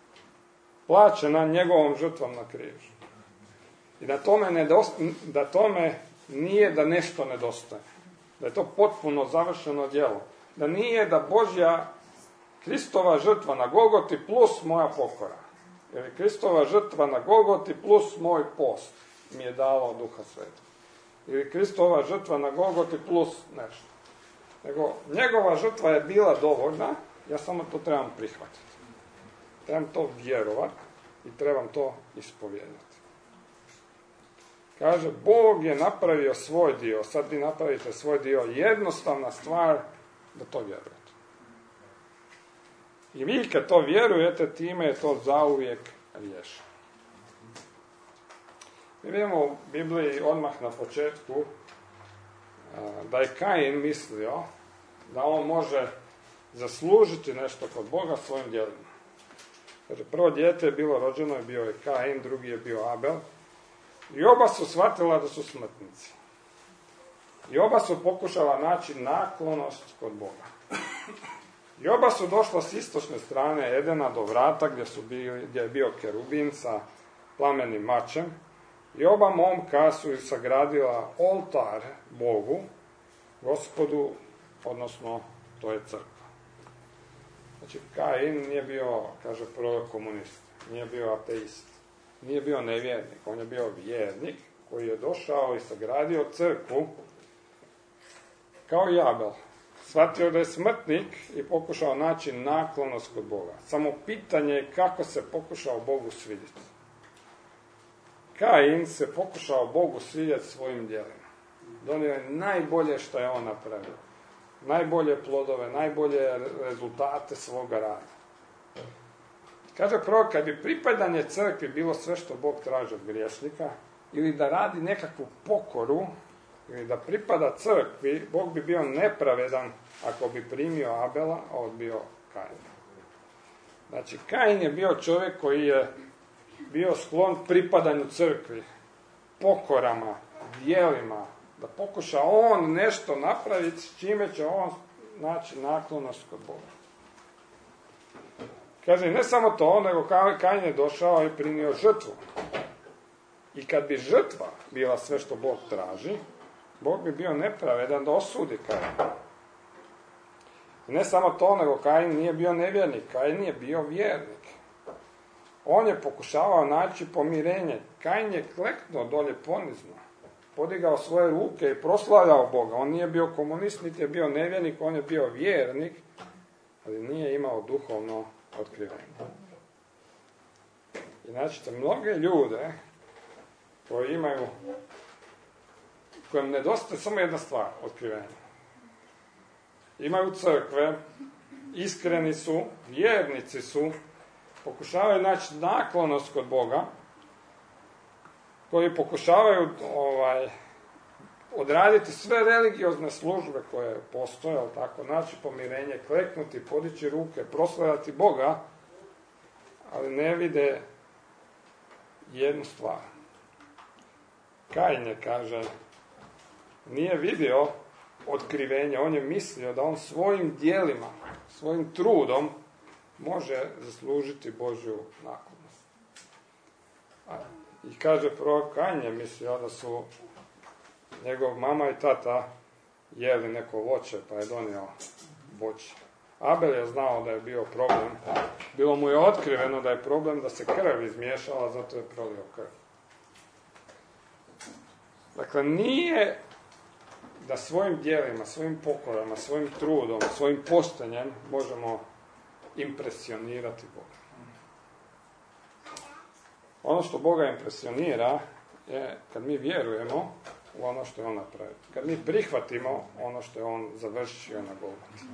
Speaker 1: plaćena njegovom žrtvom na križu. I da tome, nedost, da tome nije da nešto nedostaje. Da je to potpuno završeno djelo. Da nije da Božja Kristova žrtva na Golgoti plus moja pokora. Jer je Kristova žrtva na Golgoti plus moj post mi je dalo Duha Svetog. Ili Kristova žrtva na Golgoti plus nešto. Nego njegova žrtva je bila dovoljna, ja samo to trebam prihvatiti. Trebam to vjerovati i trebam to ispovijedati. Kaže, Bog je napravio svoj dio, sad vi napravite svoj dio, jednostavna stvar da to vjerujete. I vi kad to vjerujete, time je to zauvijek riješeno. Mi vidimo u Bibliji odmah na početku da je Kain mislio da on može zaslužiti nešto kod Boga svojim djelima. Kaže, prvo dijete je bilo rođeno i bio je Kain, drugi je bio Abel. I oba su shvatila da su smrtnici. I oba su pokušala naći naklonost kod Boga. I oba su došla s istočne strane Edena do vrata gdje, su bili, gdje je bio kerubin sa plamenim mačem. I oba momka su sagradila oltar Bogu, Gospodu, odnosno to je crkva. Znači, Kain nije bio, kaže prvo, komunist, nije bio ateist, nije bio nevjernik, on je bio vjernik koji je došao i sagradio crkvu kao i Abel. Shvatio da je smrtnik i pokušao naći naklonost kod Boga. Samo pitanje je kako se pokušao Bogu svidjeti. Kain se pokušao Bogu svidjeti svojim djelima. Donio je najbolje što je on napravio. Najbolje plodove, najbolje rezultate svoga rada. Kaže prorok, kad bi pripadanje crkvi bilo sve što Bog traži od griješnika, ili da radi nekakvu pokoru, ili da pripada crkvi, Bog bi bio nepravedan ako bi primio Abela, a odbio Kaina. Znači, Kain je bio čovjek koji je bio sklon pripadanju crkvi, pokorama, djelima, da pokuša on nešto napraviti s čime će on naći naklonost kod Boga. Kaže, ne samo to, nego Kain je došao i prinio žrtvu. I kad bi žrtva bila sve što Bog traži, Bog bi bio nepravedan da osudi Kain. Ne samo to, nego Kain nije bio nevjernik, Kain je bio vjernik. On je pokušavao naći pomirenje. Kain je kleknuo dolje ponizno, podigao svoje ruke i proslavljao Boga. On nije bio komunist, niti je bio nevjernik, on je bio vjernik, ali nije imao duhovno otkrivenje. I znači, mnoge ljude koji imaju, kojem nedostaje samo jedna stvar, otkrivenje. Imaju crkve, iskreni su, vjernici su, pokušavaju naći naklonost kod Boga, koji pokušavaju ovaj, odraditi sve religiozne službe koje postoje, ali tako, naći pomirenje, kleknuti, podići ruke, proslavljati Boga, ali ne vide jednu stvar. Kain je, kaže, nije vidio otkrivenje, on je mislio da on svojim djelima, svojim trudom može zaslužiti Božju naklonost. I kaže prorok Kain je mislio da su njegov mama i tata jeli neko voće, pa je donio voće. Abel je znao da je bio problem, bilo mu je otkriveno da je problem da se krv izmiješala, zato je prolio krv. Dakle, nije da svojim djelima, svojim pokorama, svojim trudom, svojim poštenjem možemo impresionirati Boga. Ono što Boga impresionira je kad mi vjerujemo u ono što je On napravio. Kad mi prihvatimo ono što je On završio na Golgoti.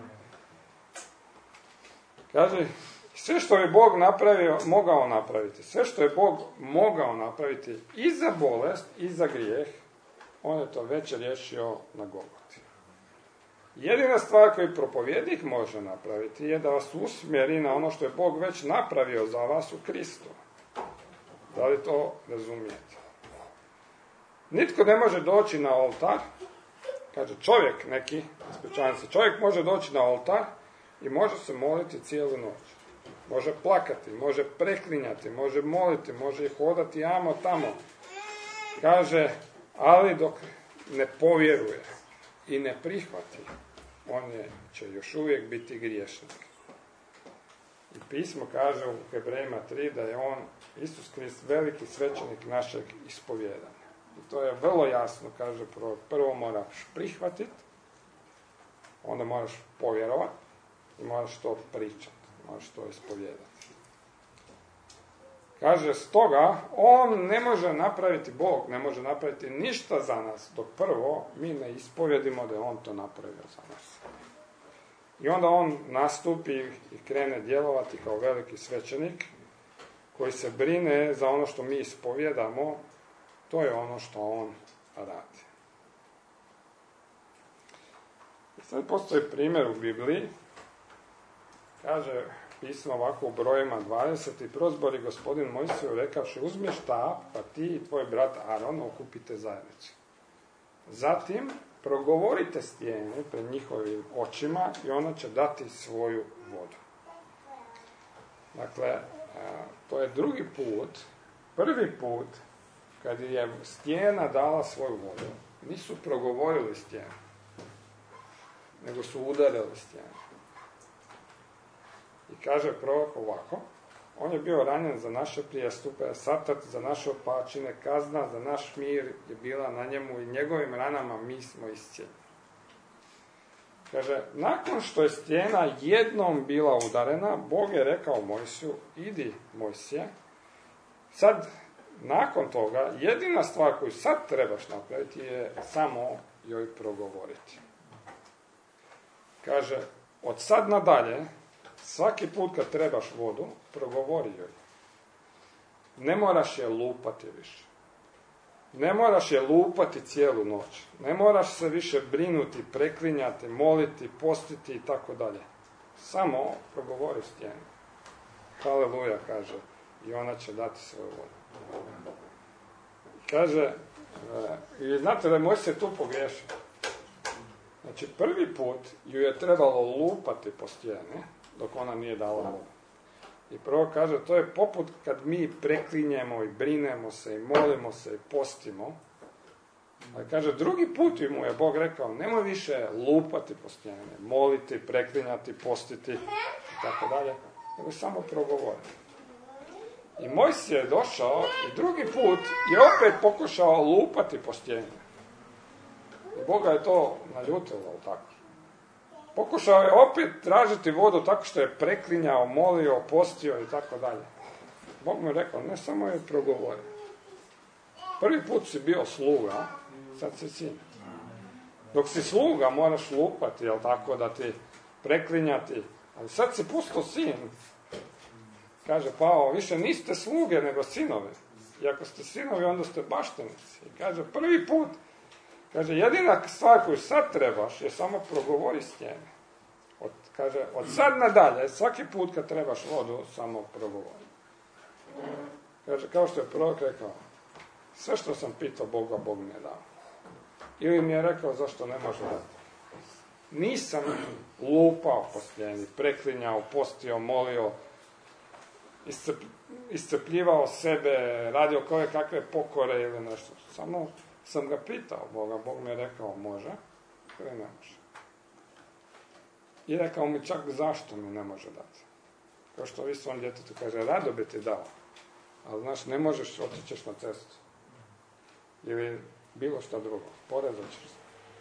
Speaker 1: Kaže, sve što je Bog napravio, mogao napraviti, sve što je Bog mogao napraviti i za bolest, i za grijeh, On je to već riješio na Golgoti. Jedina stvar koju propovjednik može napraviti je da vas usmjeri na ono što je Bog već napravio za vas u Kristu. Da li to razumijete? Nitko ne može doći na oltar, kaže čovjek neki, ispričavam se, čovjek može doći na oltar i može se moliti cijelu noć. Može plakati, može preklinjati, može moliti, može hodati amo tamo. Kaže, ali dok ne povjeruje i ne prihvati, on je, će još uvijek biti griješnik. I pismo kaže u Hebrejima tri da je on, Isus Krist, veliki svećenik našeg ispovjedanja. I to je vrlo jasno, kaže, prvo, prvo moraš prihvatiti, onda moraš povjerovati i moraš to pričati, moraš to ispovjedati. Kaže, stoga, on ne može napraviti, Bog ne može napraviti ništa za nas, dok prvo mi ne ispovjedimo da je on to napravio za nas. I onda on nastupi i krene djelovati kao veliki svećenik, koji se brine za ono što mi ispovjedamo, to je ono što on radi. I sad postoji primjer u Bibliji, kaže pismo ovako u brojima dvadeset, i prozbori gospodin Mojsiju rekavši, uzmi štap, pa ti i tvoj brat Aron okupite zajednicu. Zatim progovorite stijene pred njihovim očima i ona će dati svoju vodu. Dakle, to je drugi put, prvi put kad je stijena dala svoju vodu, nisu progovorili stijenu, nego su udarili stijenu. I kaže prorok ovako, on je bio ranjen za naše prijestupe, satat za naše opačine, kazna za naš mir je bila na njemu i njegovim ranama mi smo iscijeljeni. Kaže, nakon što je stijena jednom bila udarena, Bog je rekao Mojsiju, idi Mojsije, sad, nakon toga, jedina stvar koju sad trebaš napraviti je samo joj progovoriti. Kaže, od sad nadalje, svaki put kad trebaš vodu, progovori joj. Ne moraš je lupati više. Ne moraš je lupati cijelu noć. Ne moraš se više brinuti, preklinjati, moliti, postiti i tako dalje. Samo progovori stijenu. Haleluja, kaže. I ona će dati svoju vodu. Kaže, i znate da je Mojsije tu pogriješio. Znači, prvi put ju je trebalo lupati po stijeni, dok ona nije dala vodu. I prvo kaže, to je poput kad mi preklinjemo i brinemo se i molimo se i postimo. Ali kaže, drugi put mu je Bog rekao, nemoj više lupati po stijene, moliti, preklinjati, postiti i tako dalje, nego samo progovoriti. I Mojsije je došao i drugi put je opet pokušao lupati po stijeni. I Boga je to naljutilo, tako. Pokušao je opet tražiti vodu tako što je preklinjao, molio, postio i tako dalje. Bog mu je rekao, ne, samo je progovorio. Prvi put si bio sluga, sad si sin. Dok si sluga moraš lupati, jel tako, da ti preklinjati. Ali sad si pusto sin. Kaže Pavao, više niste sluge nego sinovi. I ako ste sinovi, onda ste baštenici. I kaže, prvi put, kaže, jedina stvar koju sad trebaš je samo progovori s njene. Od, kaže, od sad nadalje, svaki put kad trebaš vodu, samo progovori. Kaže, kao što je prorok rekao, sve što sam pitao Boga, Bog mi je dao. Ili mi je rekao zašto ne može dati. Nisam lupao po stijeni, preklinjao, postio, molio, iscep, iscepljivao sebe, radio koje kakve pokore ili nešto. Samo sam ga pitao Boga, Bog mi je rekao može ili ne može. I rekao mi čak zašto mi ne može dati. Kao što vi svom djetetu kaže, rado bi ti dao, ali znaš, ne možeš, otićeš na cestu. Ili bilo što drugo, porezat ćeš se.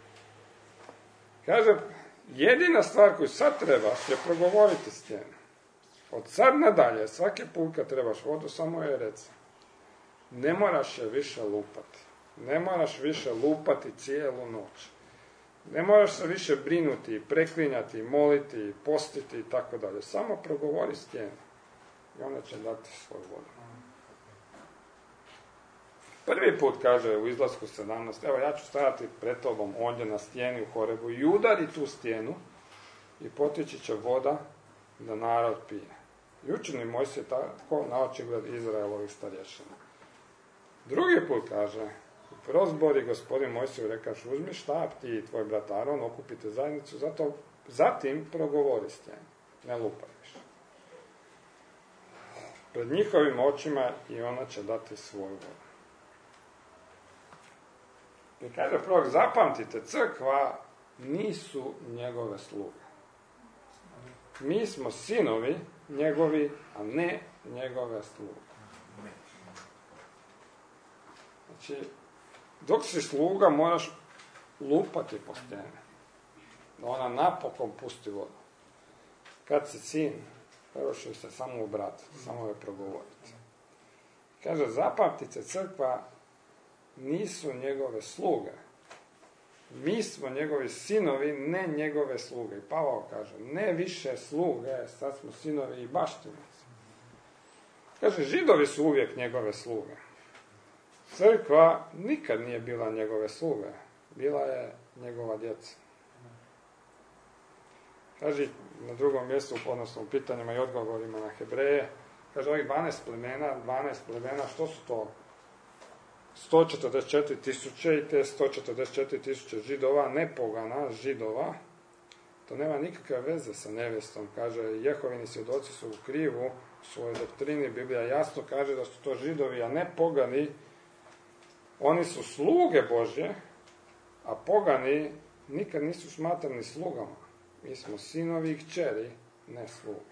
Speaker 1: Kaže, jedina stvar koju sad trebaš je progovoriti s njim. Od sad nadalje, svaki put kad trebaš vodu, samo je reci. Ne moraš je više lupati. Ne moraš više lupati cijelu noć. Ne moraš se više brinuti, preklinjati, moliti, postiti i tako dalje. Samo progovori s njim. I ona će dati svoju vodu. Prvi put, kaže u Izlasku sedamnaest, evo ja ću stajati pred tobom ondje na stijeni u Horebu i udari tu stijenu i potići će voda da narod pije. I učini Mojsije tako na očigled Izraelovih starješina. Drugi put kaže, u prozbori gospodin Mojsiju rekaš, uzmi štap ti i tvoj brat Aron, okupite zajednicu, zato, zatim progovori s njim, ne lupaj više. Pred njihovim očima i ona će dati svoju vodu. I kaže prorok, zapamtite, crkva nisu njegove sluge. Mi smo sinovi njegovi, a ne njegove sluge. Znači, dok si sluga, moraš lupati po stijeni. Da ona napokon pusti vodu. Kad si sin, trebaš se samo obratiti, samo je progovoriti. Kaže, zapamtite, crkva nisu njegove sluge. Mi smo njegovi sinovi, ne njegove sluge. I Pavao kaže, ne više sluge, sad smo sinovi i baštinici. Kaže, Židovi su uvijek njegove sluge. Crkva nikad nije bila njegove sluge. Bila je njegova djeca. Kaže, na drugom mjestu, odnosno u pitanjima i odgovorima na Hebreje, kaže, ovih dvanaest plemena, dvanaest plemena, što su to? sto četrdeset četiri tisuće i te sto četrdeset četiri tisuće židova, nepogana židova, to nema nikakve veze sa nevjestom. Kaže, Jehovini svjedoci su u krivu, u svojoj doktrini, Biblija jasno kaže da su to židovi, a ne pogani. Oni su sluge Božje, a pogani nikad nisu smatrani slugama. Mi smo sinovi i kćeri, ne sluge.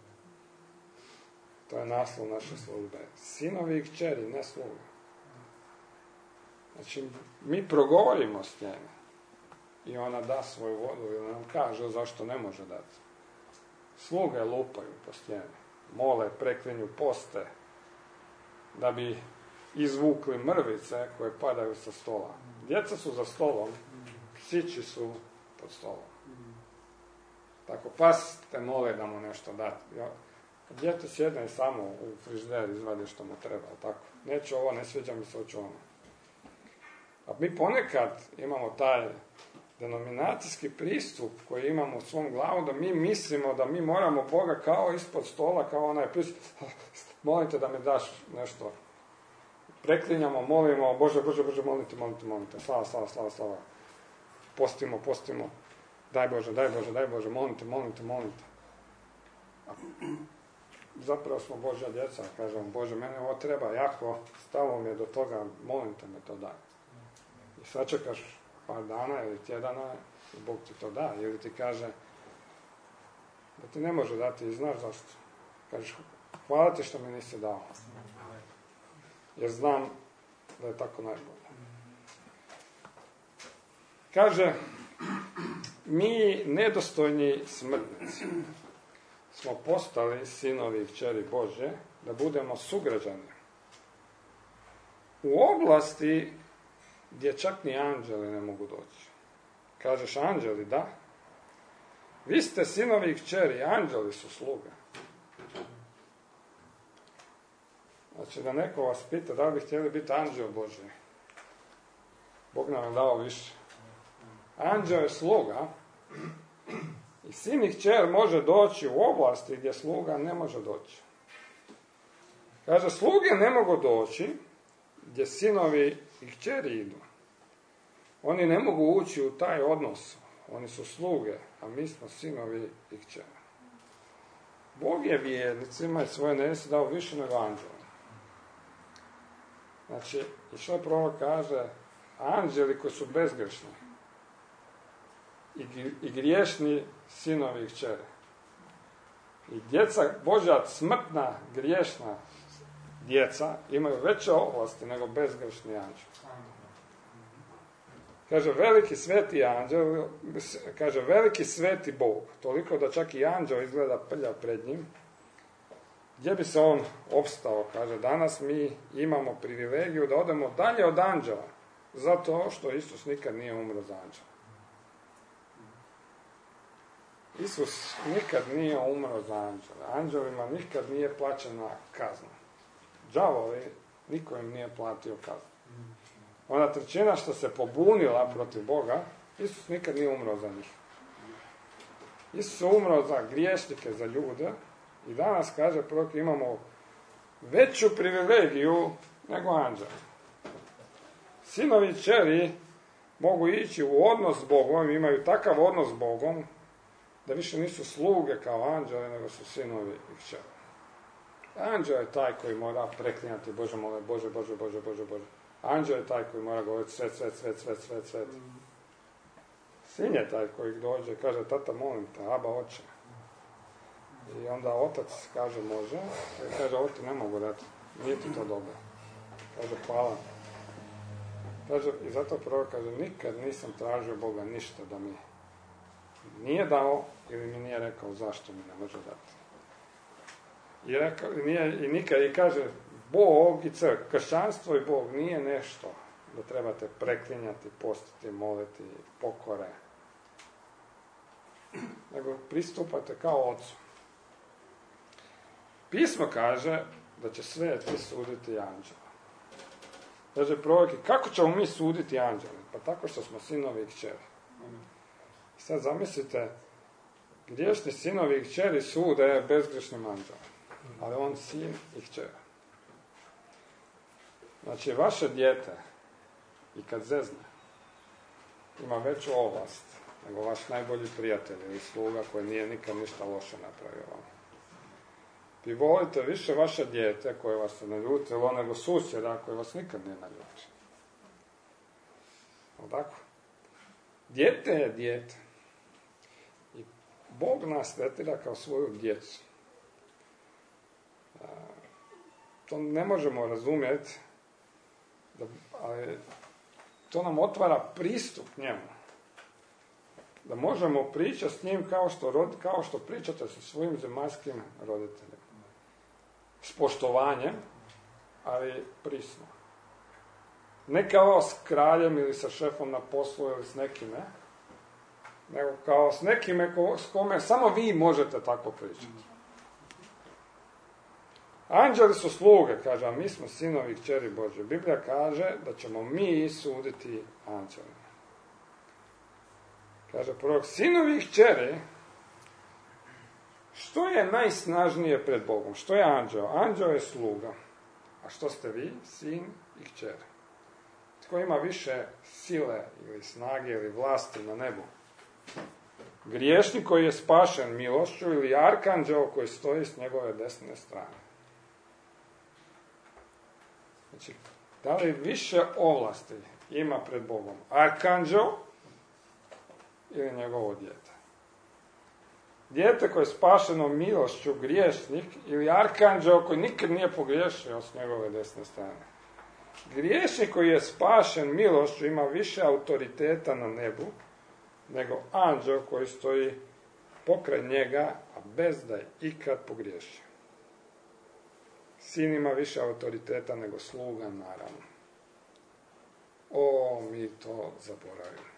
Speaker 1: To je naslov naše službe. Sinovi i kćeri, ne sluge. Znači, mi progovorimo s njene i ona da svoju vodu ili nam kaže zašto ne može dati. Sluge lupaju po stijeni, mole, preklinju, poste, da bi izvukli mrvice koje padaju sa stola. Djeca su za stolom, psići su pod stolom. Tako pas te mole da mu nešto dati. Djete sjedne samo u frižider, izvadi što mu treba, tako. Neće ovo, ne sviđa mi se, hoću ono. A mi ponekad imamo taj denominacijski pristup koji imamo u svom glavu, da mi mislimo da mi moramo Boga kao ispod stola, kao onaj pis, molite da mi daš nešto. Preklinjamo, molimo, Bože, Bože, Bože, molite, molite, molite, slava, slava, slava, slava. Postimo, postimo, daj Bože, daj Bože, daj Bože, molite, molite, molite. zapravo smo Božja djeca, kažemo, Bože, mene ovo treba jako, stalo mi je do toga, molim te me to daj. I sačekaš par dana ili tjedana i Bog ti to da, ili ti kaže da ti ne može dati i znaš zašto. Kažeš, hvala ti što mi nisi dao. Jer znam da je tako najbolje. Kaže, mi nedostojni smrtnici smo postali sinovi i kćeri Božje da budemo sugrađani u oblasti gdje čak ni anđeli ne mogu doći. Kažeš, anđeli, da. Vi ste sinovi i kćeri, anđeli su sluge. Znači da neko vas pita da li bi htjeli biti anđeo Božji. Bog nam je dao više. Anđeo je sluga i sin i kćer može doći u oblasti gdje sluga ne može doći. Kaže, sluge ne mogu doći gdje sinovi i kćeri idu. Oni ne mogu ući u taj odnos. Oni su sluge, a mi smo sinovi i kćeri. Bog je vjernicima i svoje nevjesti dao više nego anđela. Znači, i što prorok kaže, anđeli koji su bezgrešni i, i griješni sinovi i kćeri. I djeca Božja, smrtna, griješna djeca imaju veće ovlasti nego bezgrešni anđeli. Kaže, veliki sveti anđel, kaže, veliki sveti Bog, toliko da čak i anđel izgleda prljav pred njim. Gdje bi se on opstao? Kaže, danas mi imamo privilegiju da odemo dalje od anđela, zato što Isus nikad nije umro za anđela. Isus nikad nije umro za anđela. Anđelima nikad nije plaćena kazna. Đavovi, niko im nije platio kaznu. Ona trećina što se pobunila protiv Boga, Isus nikad nije umro za njih. Isus je umro za griješnike, za ljude, i danas, kaže prorok, imamo veću privilegiju nego anđeli. Sinovi i kćeri mogu ići u odnos s Bogom, imaju takav odnos s Bogom, da više nisu sluge kao anđeli, nego su sinovi i kćeri. Anđel je taj koji mora preklinjati, Bože mole, Bože, Bože, Bože, Bože, Bože. Anđel je taj koji mora govoriti svet, svet, svet, svet, svet, svet. Sin je taj koji dođe i kaže, tata, molim te, aba, oče. I onda otac kaže, može, i kaže, ovo ti ne mogu dati, nije ti to dobro. Kaže, hvala. Kaže, i zato prorok kaže, nikad nisam tražio Boga ništa da mi nije dao ili mi nije rekao zašto mi ne može dati. I, rekao, nije, i nikad, i kaže, Bog i crkva, kršćanstvo i Bog nije nešto da trebate preklinjati, postiti, moliti, pokore. Nego pristupate kao ocu. Pismo kaže da će sveti suditi anđela. Kaže prorok, kako ćemo mi suditi anđele? Pa tako što smo sinovi i kćeri. I sad zamislite, griješni sinovi i kćeri sude bezgrešnim anđelom. Ali on sin i kćer. Znači, vaše dijete, i kad zezne, ima veću ovlast nego vaš najbolji prijatelj ili sluga koji nije nikad ništa loše napravio vam. Vi volite više vaše dijete koje vas se naljutilo nego susjeda koji vas nikad nije naljutio. Tako? Dijete je dijete. I Bog nas tretira kao svoju djecu. To ne možemo razumjeti, da, ali to nam otvara pristup njemu. Da možemo pričati s njim kao što, rod, kao što pričate sa svojim zemaljskim roditeljima. S poštovanjem, ali prisno. Ne kao s kraljem ili sa šefom na poslu ili s nekime, nego kao s nekime ko, s kome samo vi možete tako pričati. Anđeli su sluge, kaže, a mi smo sinovi i kćeri Božje. Biblija kaže da ćemo mi suditi anđelima. Kaže prorok, sinovi i kćeri, što je najsnažnije pred Bogom? Što je anđeo? Anđeo je sluga. A što ste vi? Sin i kćer. Tko ima više sile ili snage ili vlasti na nebu? Griješnik koji je spašen milošću ili arkanđeo koji stoji s njegove desne strane. Znači, da li više ovlasti ima pred Bogom arkanđeo ili njegovo dijete? Dijete koje je spašeno milošću, griješnik, ili arkanđeo koji nikad nije pogriješio s njegove desne strane. Griješnik koji je spašen milošću ima više autoriteta na nebu nego anđeo koji stoji pokraj njega, a bez da je ikad pogriješio. Sin ima više autoriteta nego sluga, naravno. O, mi to zaboravimo.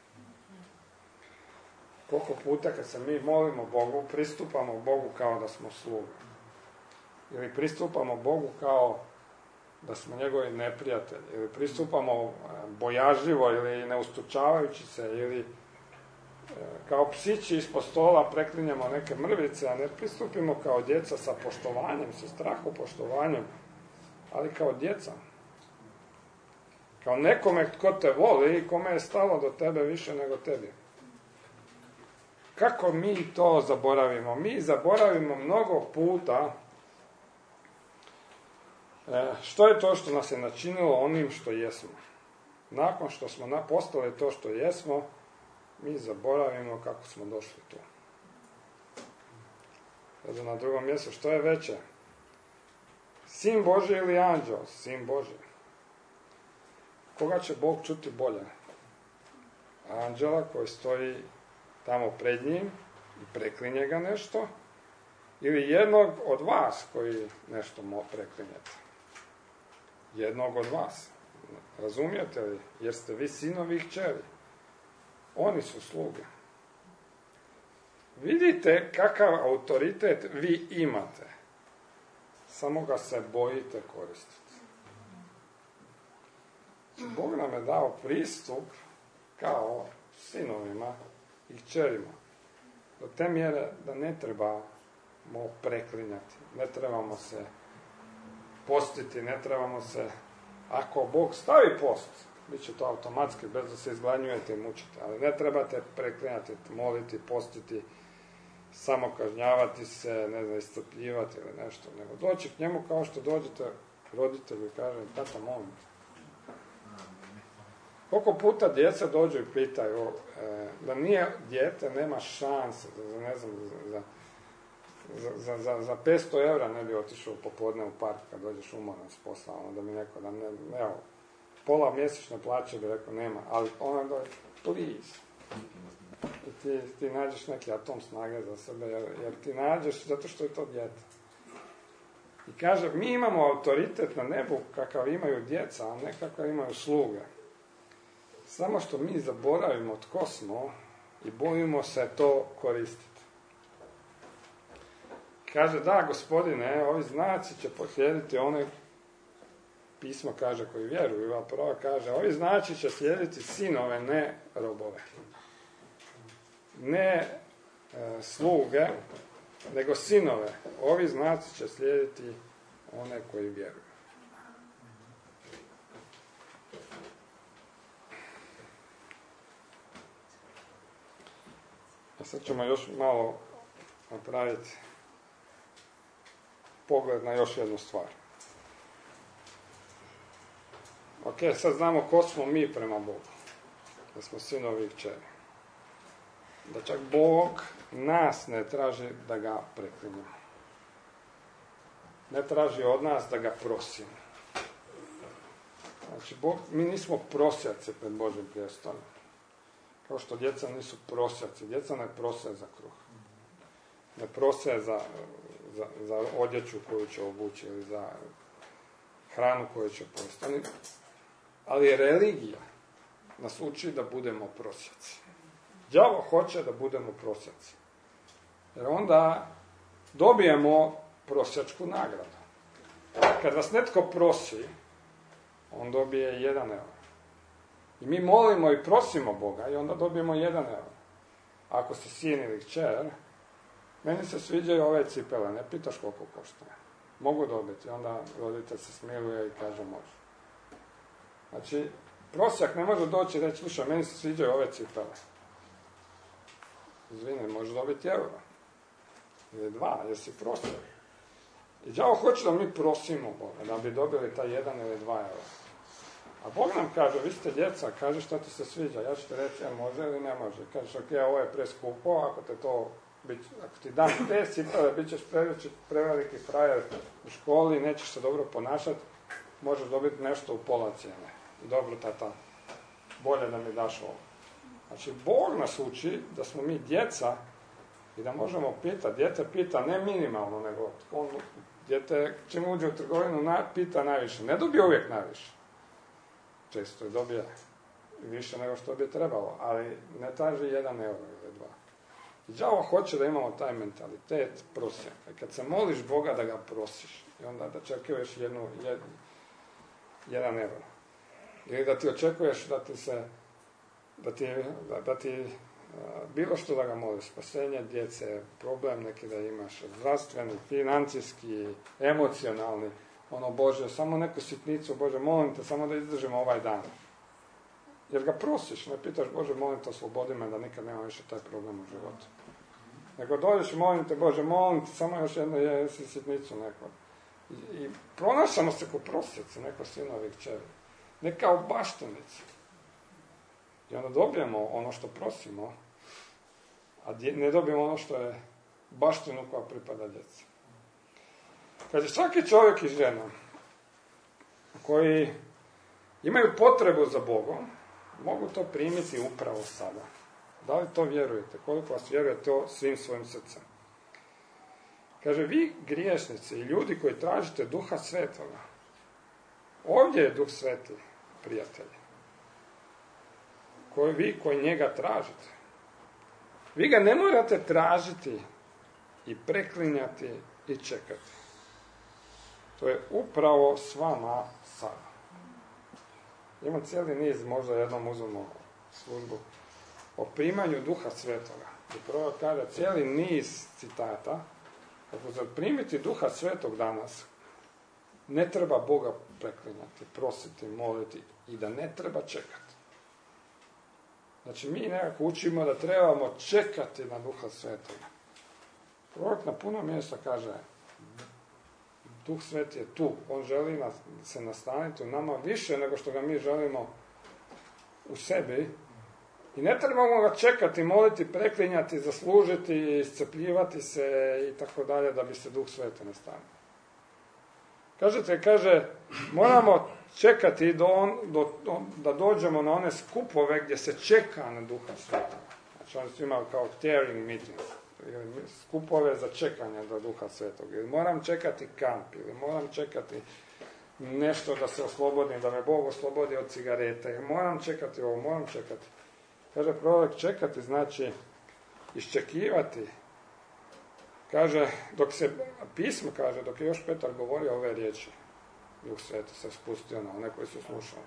Speaker 1: Koliko puta kad se mi molimo Bogu, pristupamo Bogu kao da smo sluge. Ili pristupamo Bogu kao da smo njegovi neprijatelji. Ili pristupamo bojažljivo ili neustučavajući se. Ili kao psići ispod stola preklinjamo neke mrvice, a ne pristupimo kao djeca sa poštovanjem, sa strahopoštovanjem, ali kao djeca. Kao nekome tko te voli i kome je stalo do tebe više nego tebi. Kako mi to zaboravimo? Mi zaboravimo mnogo puta što je to što nas je načinilo onim što jesmo. Nakon što smo postali to što jesmo, mi zaboravimo kako smo došli tu. Znači, na drugom mjestu, što je veće? Sin Božji ili anđeo? Sin Božji. Koga će Bog čuti bolje? Anđela koji stoji tamo pred njim i preklinje ga nešto, ili jednog od vas koji nešto preklinjete? Jednog od vas. Razumijete li? Jer ste vi sinovi i kćeri. Oni su sluge. Vidite kakav autoritet vi imate. Samo ga se bojite koristiti. Bog nam je dao pristup kao sinovima i kćerima. Do te mjere da ne trebamo preklinjati. Ne trebamo se postiti, ne trebamo se... Ako Bog stavi post, bit će to automatski, bez da se izgladnjujete i mučite. Ali ne trebate preklinjati, moliti, postiti, samo kažnjavati se, ne znam, iscrpljivati ili nešto. Nego doći k njemu kao što dođete roditelju i kaže, tata, molim te. Koliko puta djeca dođu i pitaju e, da nije dijete, nema šanse, za, ne znam, za, za, za, za petsto eura ne bi otišao popodne u park kad dođeš umoran s posla, da mi neko, da ne, evo, pola mjesečne plaće bi rekao nema, ali ona dođe, please. I ti, ti nađeš neki atom snage za sebe, jer, jer ti nađeš zato što je to dijete. I kaže, mi imamo autoritet na nebu kakav imaju djeca, a ne kakav imaju sluge. Samo što mi zaboravimo tko smo i bojimo se to koristiti. Kaže, da, gospodine, ovi znaci će poslijediti one, pismo kaže, koji vjeruju, a prva kaže, ovi znaci će slijediti sinove, ne robove. Ne e, sluge, nego sinove. Ovi znaci će slijediti one koji vjeruju. A sad ćemo još malo napraviti pogled na još jednu stvar. Ok, sad znamo ko smo mi prema Bogu. Da smo sinovi i kćeri. Da čak Bog nas ne traži da ga preklinjemo. Ne traži od nas da ga prosimo. Znači, Bog, mi nismo prosjaci pred Božim prijestolom. Kao što djeca nisu prosjaci. Djeca ne prose za kruh. Ne prose za, za, za odjeću koju će obući ili za hranu koju će pojesti. Ali religija nas uči da budemo prosjaci. Đavo hoće da budemo prosjaci. Jer onda dobijemo prosjačku nagradu. Kad vas netko prosi, on dobije jedan euro. I mi molimo i prosimo Boga i onda dobijemo jedan euro. Ako si sin ili kćer, meni se sviđaju ove cipele, ne pitaš koliko koštaju. Mogu dobiti, onda roditelj se smiluje i kaže može. Znači, prosjak ne može doći i reći, slušaj, meni se sviđaju ove cipele. Izvini, možeš dobiti euro. Ili dva, jer si prosio. I đavo hoće da mi prosimo Boga, da bi dobili taj jedan ili dva eura. A Bog nam kaže, vi ste djeca, kaže što ti se sviđa, ja ću ti reći, jel može ili ne može. Kažeš, ok, ovo je preskupo, ako te to, ako ti dam te cipele, bit ćeš preveliki frajer u školi, nećeš se dobro ponašati, možeš dobiti nešto u pola cijene. I dobro, tata, bolje da mi daš ovo. Znači, Bog nas uči da smo mi djeca i da možemo pitati. Dijete pita ne minimalno, nego on, dijete čim uđe u trgovinu na, pita najviše. Ne dobije uvijek najviše. Često je dobije više nego što bi trebalo, ali ne traži jedan euro ili dva. I đavo hoće da imamo taj mentalitet prosjenka. Kad se moliš Boga da ga prosiš i onda da očekuješ jednu, jed, jedan euro. Ili da ti očekuješ da ti se da ti, da, da ti uh, bilo što da ga moliš, spasenje djece, problem neki da imaš, zdravstveni, financijski, emocionalni, ono Bože, samo neku sitnicu, Bože, molim te samo da izdržimo ovaj dan. Jer ga prosiš, ne pitaš, Bože, molim te, oslobodi me da nikad nema više taj problem u životu. Nego dođeš i molim te, Bože, molim te, samo još jednu jesi sitnicu neko. I, i pronašamo se ko prosjeci, neko sinovi kćeri. Ne kao baštinici. I onda dobijemo ono što prosimo, a ne dobijemo ono što je baštinu koja pripada djeci. Kaže, svaki čovjek i žena koji imaju potrebu za Bogom, mogu to primiti upravo sada. Da li to vjerujete? Koliko vas vjeruje to svim svojim srcem? Kaže, vi griješnici i ljudi koji tražite Duha Svetoga, ovdje je Duh Sveti, prijatelji. Koji vi koji njega tražite. Vi ga ne morate tražiti i preklinjati i čekati. To je upravo s vama sada. Imam cijeli niz, možda jednom uzmemo službu, o primanju Duha Svetoga. I prvo kaže cijeli niz citata. Kako za primiti Duha Svetog danas, ne treba Boga preklinjati, prositi, moliti i da ne treba čekati. Znači, mi nekako učimo da trebamo čekati na Duha Svetoga. Prorok na puno mjesta kaže, Duh Sveti je tu. On želi nas, se nastaniti u nama više nego što ga mi želimo u sebi. I ne trebamo ga čekati, moliti, preklinjati, zaslužiti, iscrpljivati se i tako dalje da bi se Duh Sveti nastanio. Kažete, kaže, moramo čekati do on, do, do, da dođemo na one skupove gdje se čeka na Duha Svetoga. Znači, oni su imali kao tearing meeting, skupove za čekanje do Duha Svetog. Ili moram čekati kamp, ili moram čekati nešto da se oslobodim, da me Bog oslobodi od cigareta, ili moram čekati ovo, moram čekati. Kaže prorok, čekati znači iščekivati. Kaže, dok se, pismo kaže, dok je još Petar govorio ove riječi, Duh Sveti se spustio na one koji su slušali.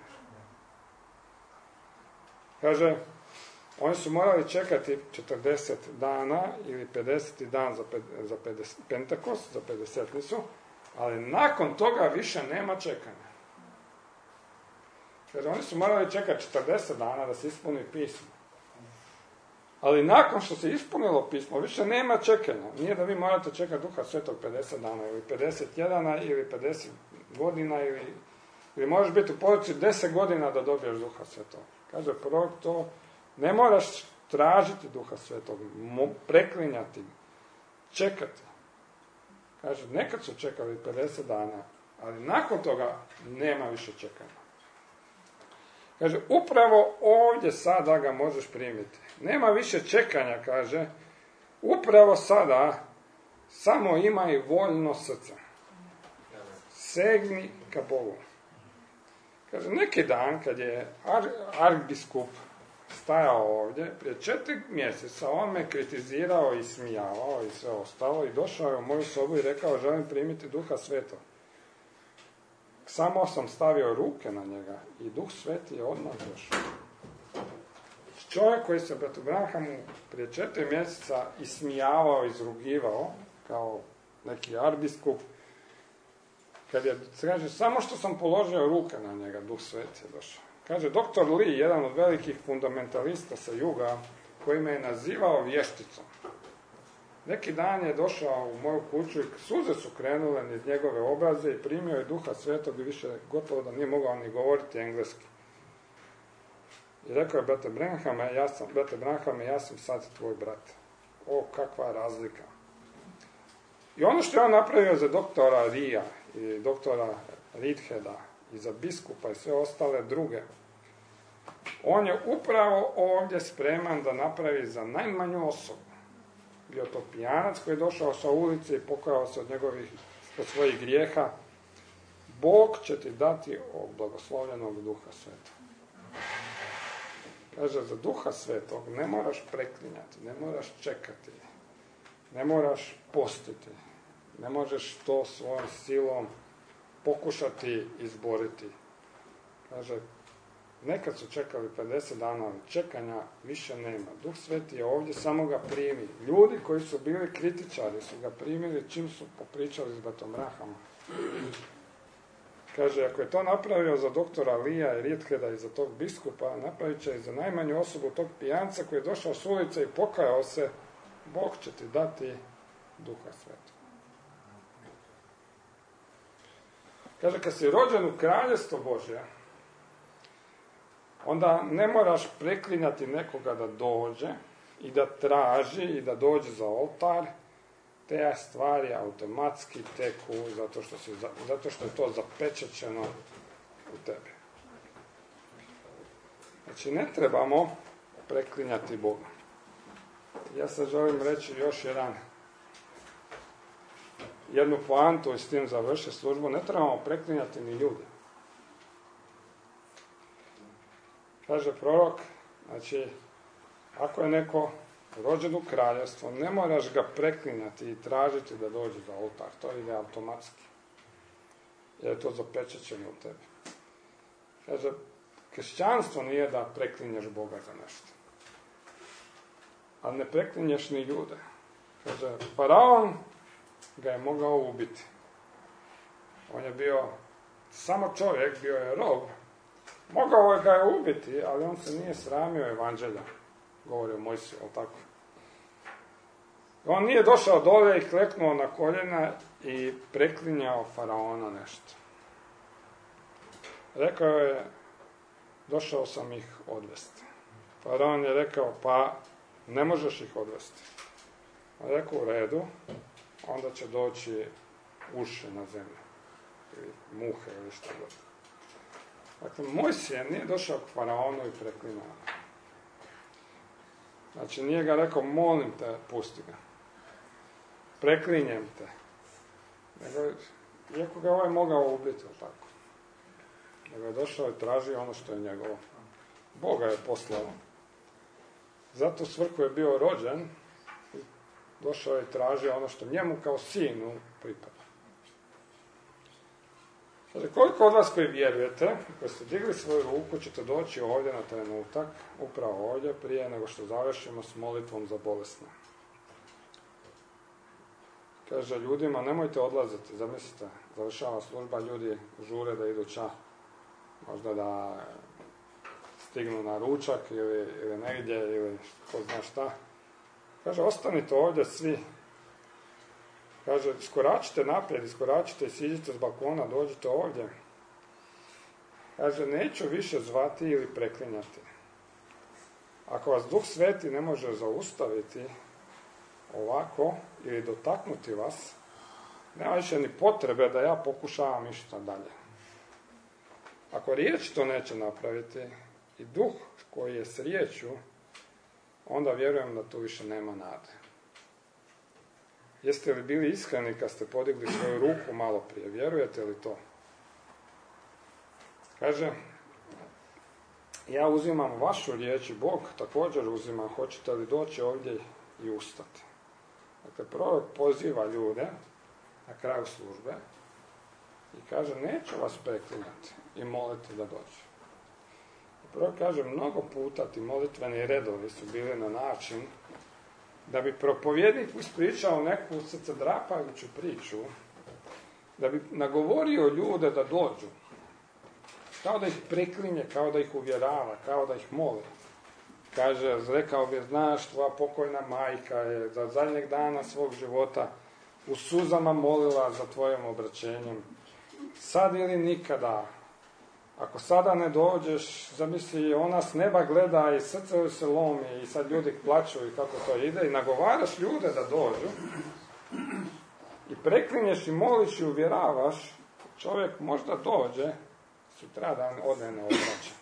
Speaker 1: Kaže, oni su morali čekati četrdeset dana ili pedeseti dan za, za Pentekost, za pedesetnicu, ali nakon toga više nema čekanja. Kaže, oni su morali čekati četrdeset dana da se ispuni pismo. Ali nakon što se ispunilo pismo, više nema čekanja. Nije da vi morate čekati Duha Svetog pedeset dana, ili pedeset jedan ili pedeset godina, ili, ili možeš biti u poruci deset godina da dobiješ Duha Svetog. Kaže prorok, to ne moraš tražiti Duha Svetog, preklinjati, čekati. Kaže, nekad su čekali pedeset dana, ali nakon toga nema više čekanja. Kaže, upravo ovdje sada ga možeš primiti. Nema više čekanja, kaže, upravo sada samo imaj voljno srce. Segni ka Bogu. Kaže, neki dan kad je ar, arhibiskup stajao ovdje, prije četiri mjeseca on me kritizirao i smijavao i sve ostalo i došao je u moju sobu i rekao, želim primiti Duha Svetog. Samo sam stavio ruke na njega i Duh Sveti je odmah došao. Čovjek koji se bratu Branhamu prije četiri mjeseca ismijavao, izrugivao, kao neki arhibiskup, kad je, kaže, samo što sam položio ruke na njega, Duh Sveti je došao. Kaže, doktor Lee, jedan od velikih fundamentalista sa juga, koji me je nazivao vješticom. Neki dan je došao u moju kuću i suze su krenule niz njegove obraze i primio je Duha Svetog i više gotovo da nije mogao ni govoriti engleski. I rekao je, brate Branhame, ja sam, brate Branhame, ja sam sad tvoj brat. O, kakva razlika. I ono što je on napravio za doktora Rija i doktora Ridheda i za biskupa i sve ostale druge, on je upravo ovdje spreman da napravi za najmanju osobu. Bio to pijanac koji je došao sa ulice i pokajao se od njegovih, od svojih grijeha. Bog će ti dati od blagoslovljenog Duha Svetog. Kaže, za Duha Svetog ne moraš preklinjati, ne moraš čekati, ne moraš postiti, ne možeš to svojom silom pokušati izboriti. Kaže, nekad su čekali pedeset dana, ali čekanja više nema. Duh Sveti je ovdje, samo ga primi. Ljudi koji su bili kritičari su ga primili čim su popričali s bratom Branhamom. Kaže, ako je to napravio za doktora Lija i Ridheda i za tog biskupa, napravit će i za najmanju osobu tog pijanca koji je došao s ulice i pokajao se, Bog će ti dati Duha Svetog. Kaže, kad si rođen u Kraljevstvo Božje, onda ne moraš preklinjati nekoga da dođe i da traži i da dođe za oltar. Te stvari automatski teku zato što, si, zato što je to zapečaćeno u tebi. Znači, ne trebamo preklinjati Boga. Ja sad želim reći još jedan, jednu poantu i s tim završiti službu. Ne trebamo preklinjati ni ljude. Kaže prorok, znači, ako je neko rođen u kraljevstvo, ne moraš ga preklinjati i tražiti da dođe za oltar. To ide automatski. Jer je to zapečaćeno u tebi. Kaže, kršćanstvo nije da preklinješ Boga za nešto. Ali ne preklinješ ni ljude. Kaže, faraon ga je mogao ubiti. On je bio samo čovjek, bio je rob. Mogao je ga je ubiti, ali on se nije sramio evanđelja. Govori o Mojsiju, ali tako. On nije došao dole i kleknuo na koljena i preklinjao faraona nešto. Rekao je, došao sam ih odvesti. Faraon je rekao, pa ne možeš ih odvesti. On je rekao, u redu, onda će doći uši na zemlju. Ili muhe, ili što god. Dakle, Mojsije nije došao k faraonu i preklinao. Znači, nije ga rekao, molim te, pusti ga. Preklinjem te. Nego, iako ga ovaj mogao ubiti, tako. Nego je došao i tražio ono što je njegovo. Boga je poslao. Zato svrhu je bio rođen. Došao je i tražio ono što njemu kao sinu pripada. Znači, koliko od vas koji vjerujete, koji ste digli svoju ruku, ćete doći ovdje na trenutak, upravo ovdje, prije nego što završimo s molitvom za bolesne. Kaže ljudima, nemojte odlaziti, zamislite, završava služba, ljudi žure da idu ča, možda da stignu na ručak ili, ili negdje, ili ko zna šta. Kaže, ostanite ovdje svi. Kaže, iskoračite naprijed, iskoračite i siđite s balkona, dođite ovdje. Kaže, neću više zvati ili preklinjati. Ako vas Duh Sveti ne može zaustaviti ovako ili dotaknuti vas, nema više ni potrebe da ja pokušavam išta dalje. Ako riječ to neće napraviti i Duh koji je s riječju, onda vjerujem da tu više nema nade. Jeste li bili iskreni kad ste podigli svoju ruku malo prije? Vjerujete li to? Kaže, ja uzimam vašu riječ i Bog također uzima. Hoćete li doći ovdje i ustati? Dakle, prorok poziva ljude na kraju službe i kaže, neću vas preklinjati i moliti da dođe. Prorok kaže, mnogo puta ti molitveni redovi su bili na način da bi propovjednik ispričao neku srcedrapajuću priču, da bi nagovorio ljude da dođu, kao da ih preklinje, kao da ih uvjerava, kao da ih moli. Kaže, rekao bi, znaš, tvoja pokojna majka je za zadnjeg dana svog života u suzama molila za tvojim obraćenjem. Sad ili nikada. Ako sada ne dođeš, zamisli, ona s neba gleda i srce joj se lomi i sad ljudi plaću i kako to ide i nagovaraš ljude da dođu i preklinješ i moliš i uvjeravaš, čovjek možda dođe, sutra dan ode ne obraća.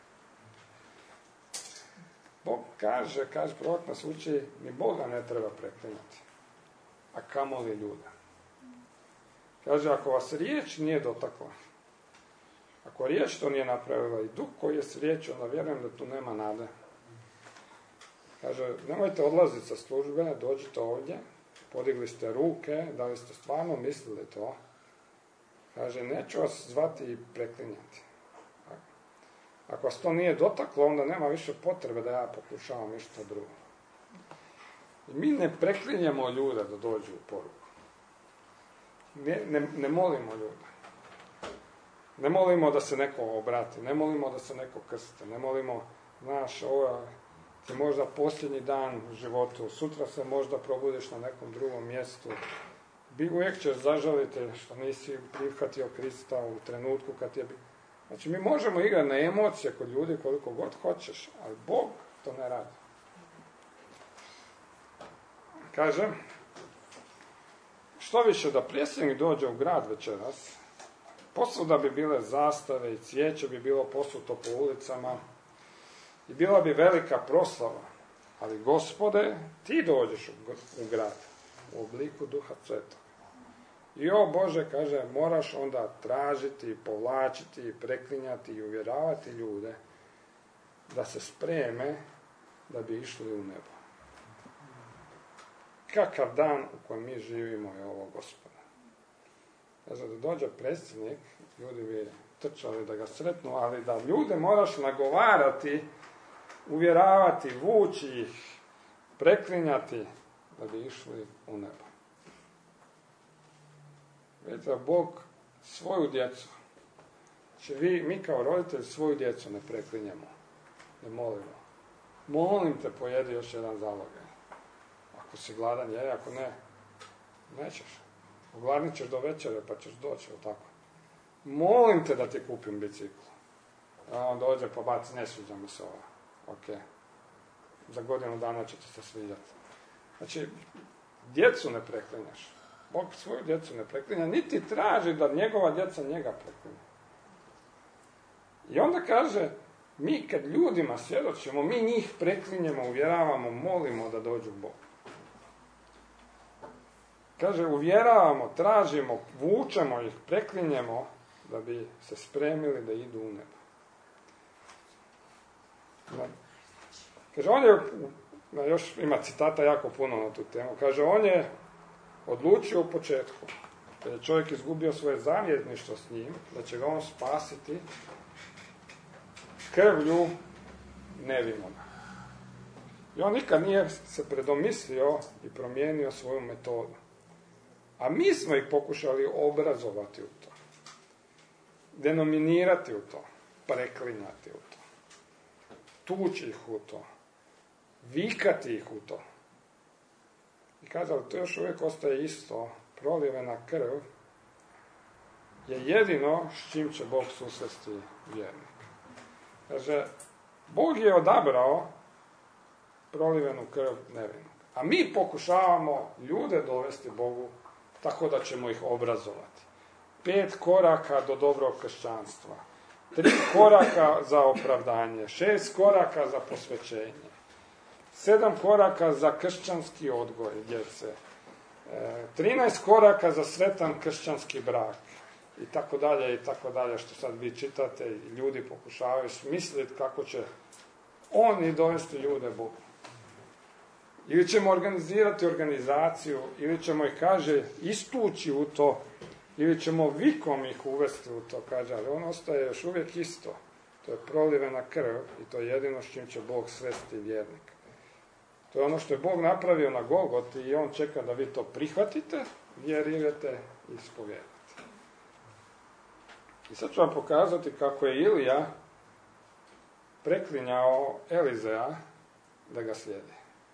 Speaker 1: Bog kaže, kaže prorok nas uči, ni Boga ne treba preklinjati, a kamoli ljude. Kaže, ako vas riječ nije dotakla, ako riječ to nije napravila i duh koji je s riječju, onda vjerujem da tu nema nade. Kaže, nemojte odlaziti sa službe, dođite ovdje, podigli ste ruke, da li ste stvarno mislili to. Kaže, neću vas zvati i preklinjati. Ako vas to nije dotaklo, onda nema više potrebe da ja pokušavam ništa drugo. I mi ne preklinjemo ljude da dođu u poruku. Ne, ne, ne molimo ljude. Ne molimo da se neko obrati, ne molimo da se neko krsti, ne molimo, znaš, ovo ti možda posljednji dan u životu, sutra se možda probudiš na nekom drugom mjestu. Bi uvijek ćeš zažaliti što nisi prihvatio Krista u trenutku kad je... Znači, mi možemo igrati na emocije kod ljudi koliko god hoćeš, ali Bog to ne radi. Kaže, što više da prijesjednik dođe u grad večeras, posvuda bi bile zastave i cvijeće bi bilo posuto po ulicama i bila bi velika proslava. Ali, Gospode, ti dođeš u grad u obliku Duha Svetog. I o Bože, kaže, moraš onda tražiti, povlačiti, preklinjati i uvjeravati ljude da se spreme da bi išli u nebo. Kakav dan u kojem mi živimo je ovo, Gospode. Kaže, da dođe predsjednik, ljudi bi trčali da ga sretnu, ali da ljude moraš nagovarati, uvjeravati, vući ih, preklinjati da bi išli u nebo. Vidite, Bog svoju djecu, znači vi, mi kao roditelji svoju djecu ne preklinjemo, ne molimo. Molim te, pojedi još jedan zalogaj. Ako si gladan, je, ako ne, nećeš. Ogladnit ćeš do večere, pa ćeš doći, ili tako. Molim te da ti kupim bicikl. A on dođe, pa baci, ne sviđa mi se ova. Ok. Za godinu dana će ti se sviđati. Znači, djecu ne preklinjaš. Bog svoju djecu ne preklinja, niti traži da njegova djeca njega preklinja. I onda kaže, mi kad ljudima svjedočimo, mi njih preklinjemo, uvjeravamo, molimo da dođu Bog. Kaže, uvjeravamo, tražimo, vučemo ih, preklinjemo da bi se spremili da idu u nebo. Kaže, on je, još ima citata jako puno na tu temu, kaže, on je odlučio u početku, kada je čovjek izgubio svoje zavjetništvo s njim, da će ga on spasiti krvlju nevinoga. I on nikad nije se predomislio i promijenio svoju metodu. A mi smo ih pokušali obrazovati u to. Denominirati u to. Preklinjati u to. Tući ih u to. Vikati ih u to. I kazali, to još uvijek ostaje isto. Prolivena krv je jedino s čim će Bog susresti vjernik. Kaže, Bog je odabrao prolivenu krv nevinog. A mi pokušavamo ljude dovesti Bogu tako da ćemo ih obrazovati. Pet koraka do dobrog kršćanstva. Tri koraka za opravdanje. Šest koraka za posvećenje. Sedam koraka za kršćanski odgoj djece. E, trinaest koraka za sretan kršćanski brak. I tako dalje, i tako dalje, što sad vi čitate i ljudi pokušavaju smisliti kako će oni dovesti ljude Bogu. Ili ćemo organizirati organizaciju, ili ćemo ih, kaže, istući u to, ili ćemo vikom ih uvesti u to, kaže, ali on ostaje još uvijek isto. To je prolivena krv i to je jedino s čim će Bog svesti vjernika. To je ono što je Bog napravio na Golgoti i on čeka da vi to prihvatite, vjerujete i ispovijedate. I sad ću vam pokazati kako je Ilija preklinjao Elizeja da ga slijedi.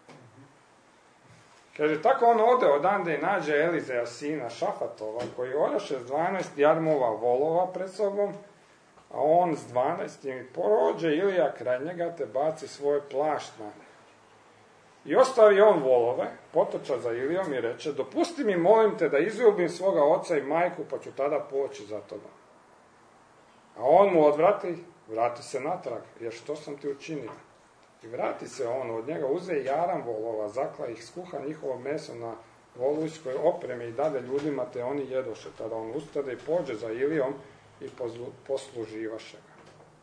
Speaker 1: Kaže, tako on ode odande i nađe Elizeja sina Šafatova, koji oraše s dvanaest jarmova volova pred sobom, a on s dvanaest i prođe Ilija kraj njega te baci svoj plašt na njega. I ostavi on volove, potoča za Ilijom i reče, dopusti mi, molim te, da izljubim svoga oca i majku, pa ću tada poći za tobom. A on mu odvrati, vrati se natrag, jer što sam ti učinio? I vrati se on, od njega uze jaram volova, zakla ih, skuha njihovo meso na volujskoj opremi i dade ljudima, te oni jedoše. Tada on ustade i pođe za Ilijom i posluživaše ga.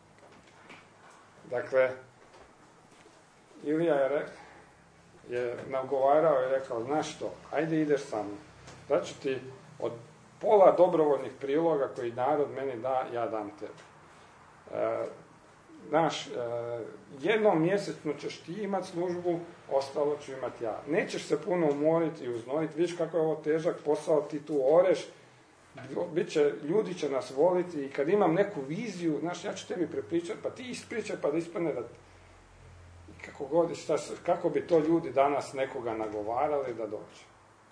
Speaker 1: Dakle, Ilija je, re, je nagovarao i rekao, znaš što, ajde ideš sa mnom. Daću ti od pola dobrovoljnih priloga koji narod meni da, ja dam tebi. E, Znaš, jednom mjesečno ćeš ti imati službu, ostalo ću imati ja. Nećeš se puno umoriti i uznojiti, vidiš kako je ovo težak posao, ti tu oreš, Biće, ljudi će nas voliti i kad imam neku viziju, znaš, ja ću tebi prepričati, pa ti ispričaj pa da ispadne da... Kako god, šta, kako bi to ljudi danas nekoga nagovarali da dođe.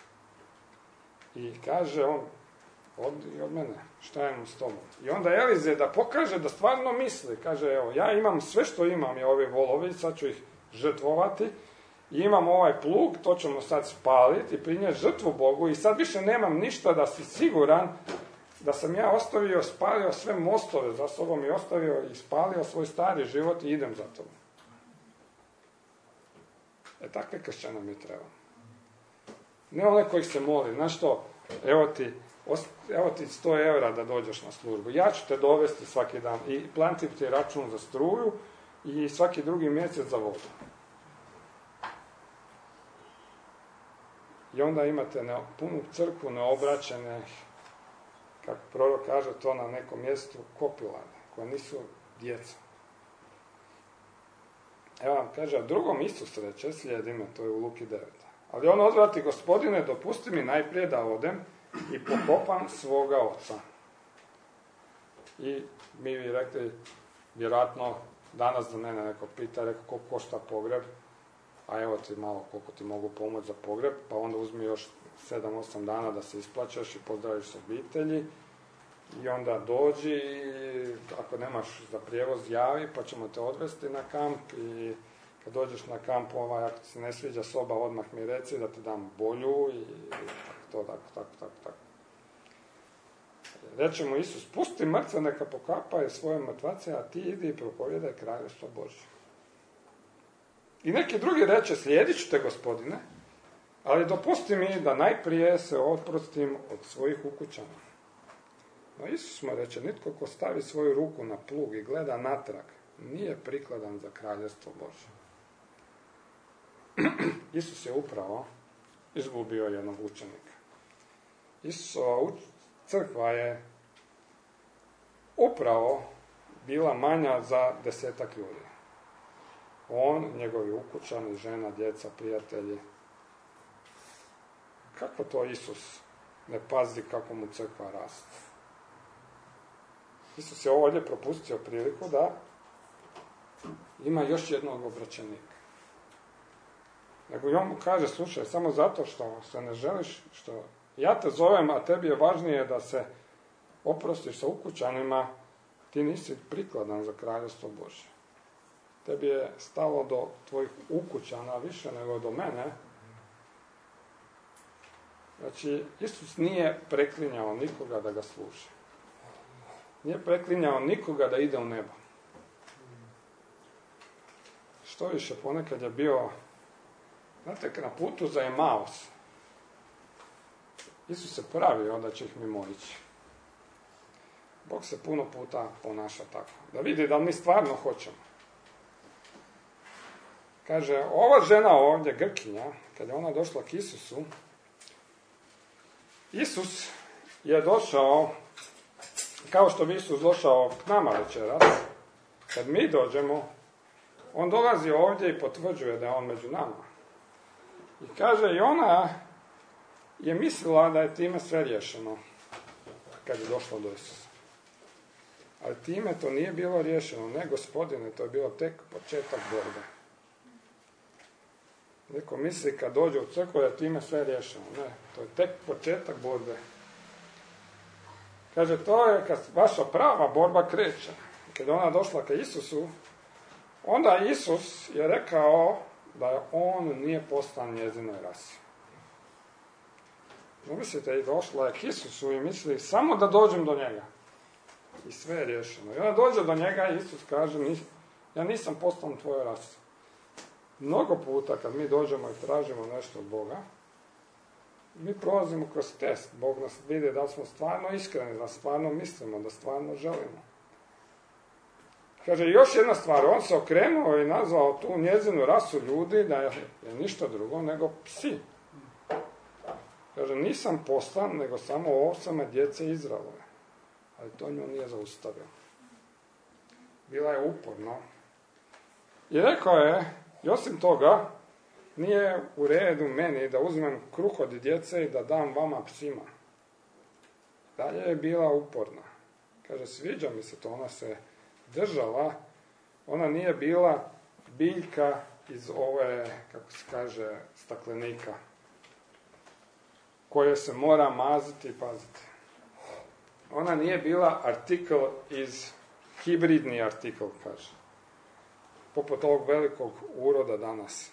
Speaker 1: I kaže on, odi od mene, šta je mu s tobom? I onda Elize da pokaže da stvarno misli, kaže, evo, ja imam sve što imam, je ove volove, sad ću ih žrtvovati, i imam ovaj plug, to ćemo sad spaliti i prinijeti žrtvu Bogu i sad više nemam ništa da si siguran da sam ja ostavio, spalio sve mostove za sobom i ostavio i spalio svoj stari život i idem za tobom. E, takve kršćana mi treba. Ne one kojih se moli, znaš što, evo ti, evo ti sto eura da dođeš na službu, ja ću te dovesti svaki dan i platim ti račun za struju i svaki drugi mjesec za vodu. I onda imate ne, punu crkvu neobraćene, kako prorok kaže to na nekom mjestu, kopilane, koje nisu djeca. Evo vam kaže, a drugom Isus reče, slijedi me, to je u Luki devet. Ali on odvrati, gospodine, dopusti mi najprije da odem i pokopam svoga oca. I mi bi rekli, vjerojatno, danas da mene neko pita, rekao, koliko košta pogreb, a evo ti malo koliko ti mogu pomoći za pogreb, pa onda uzmi još sedam osam dana da se isplaćaš i pozdraviš s obitelji, i onda dođi i ako nemaš za prijevoz javi, pa ćemo te odvesti na kamp, i kad dođeš na kamp, ovaj, ako ti se ne sviđa soba, odmah mi reci da ti dam bolju, i to tako, tako, tako, tako. Reče mu Isus, pusti mrtve, neka pokapaju svoje mrtvace, a ti idi i propovjedaj kraljevstvo Božje. I neki drugi reče, slijedit ću te, gospodine, ali dopusti mi da najprije se oprostim od svojih ukućana. No Isus mu reče, nitko ko stavi svoju ruku na plug i gleda natrag, nije prikladan za kraljevstvo Božje. Isus je upravo izgubio jednog učenika. Isusova crkva je upravo bila manja za desetak ljudi. On, njegovi ukućani, žena, djeca, prijatelji. Kako to Isus ne pazi kako mu crkva raste? Isus je ovdje propustio priliku da ima još jednog obraćenika. Nego i on mu kaže, slušaj, samo zato što se ne želiš, što ja te zovem, a tebi je važnije da se oprostiš sa ukućanima, ti nisi prikladan za kraljevstvo Božje. Tebi je stalo do tvojih ukućana više nego do mene. Znači, Isus nije preklinjao nikoga da ga sluša. Nije preklinjao nikoga da ide u nebo. Što više, ponekad je bio, znate, na putu za Emaus. Isus se pravio da će ih mimo ići. Bog se puno puta ponaša tako. Da vidi da mi stvarno hoćemo. Kaže, ova žena ovdje, Grkinja, kad je ona došla k Isusu, Isus je došao, kao što bi Isus došao k nama večeras, kad mi dođemo, on dolazi ovdje i potvrđuje da je on među nama. I kaže, i ona je mislila da je time sve riješeno, kad je došla do Isusa. Ali time to nije bilo riješeno, ne, gospodine, to je bilo tek početak borbe. Neko misli kad dođe u crkvu da je time sve riješeno. Ne, to je tek početak borbe. Kaže, to je kad vaša prava borba kreće. Kad je ona došla ka Isusu, onda Isus je rekao da on nije poslan njezinoj rasi. No mislite, i došla je k Isusu i misli samo da dođem do njega. I sve je riješeno. I ona dođe do njega i Isus kaže, ja nisam poslan tvojoj rasi. Mnogo puta kad mi dođemo i tražimo nešto od Boga, mi prolazimo kroz test. Bog nas vidi da smo stvarno iskreni, da stvarno mislimo, da stvarno želimo. Kaže, još jedna stvar, on se okrenuo i nazvao tu njezinu rasu ljudi da je, je ništa drugo nego psi. Kaže, nisam poslan, nego samo ovcama djece Izraelove. Ali to nju nije zaustavio. Bila je uporna. I rekao je, i osim toga, nije u redu meni da uzmem kruh od djece i da dam vama psima. Dalje je bila uporna. Kaže, sviđa mi se to, ona se držala, ona nije bila biljka iz ove, kako se kaže, staklenika, koje se mora maziti i paziti. Ona nije bila artikl iz, hibridni artikl, kaže. Poput ovog velikog uroda danas.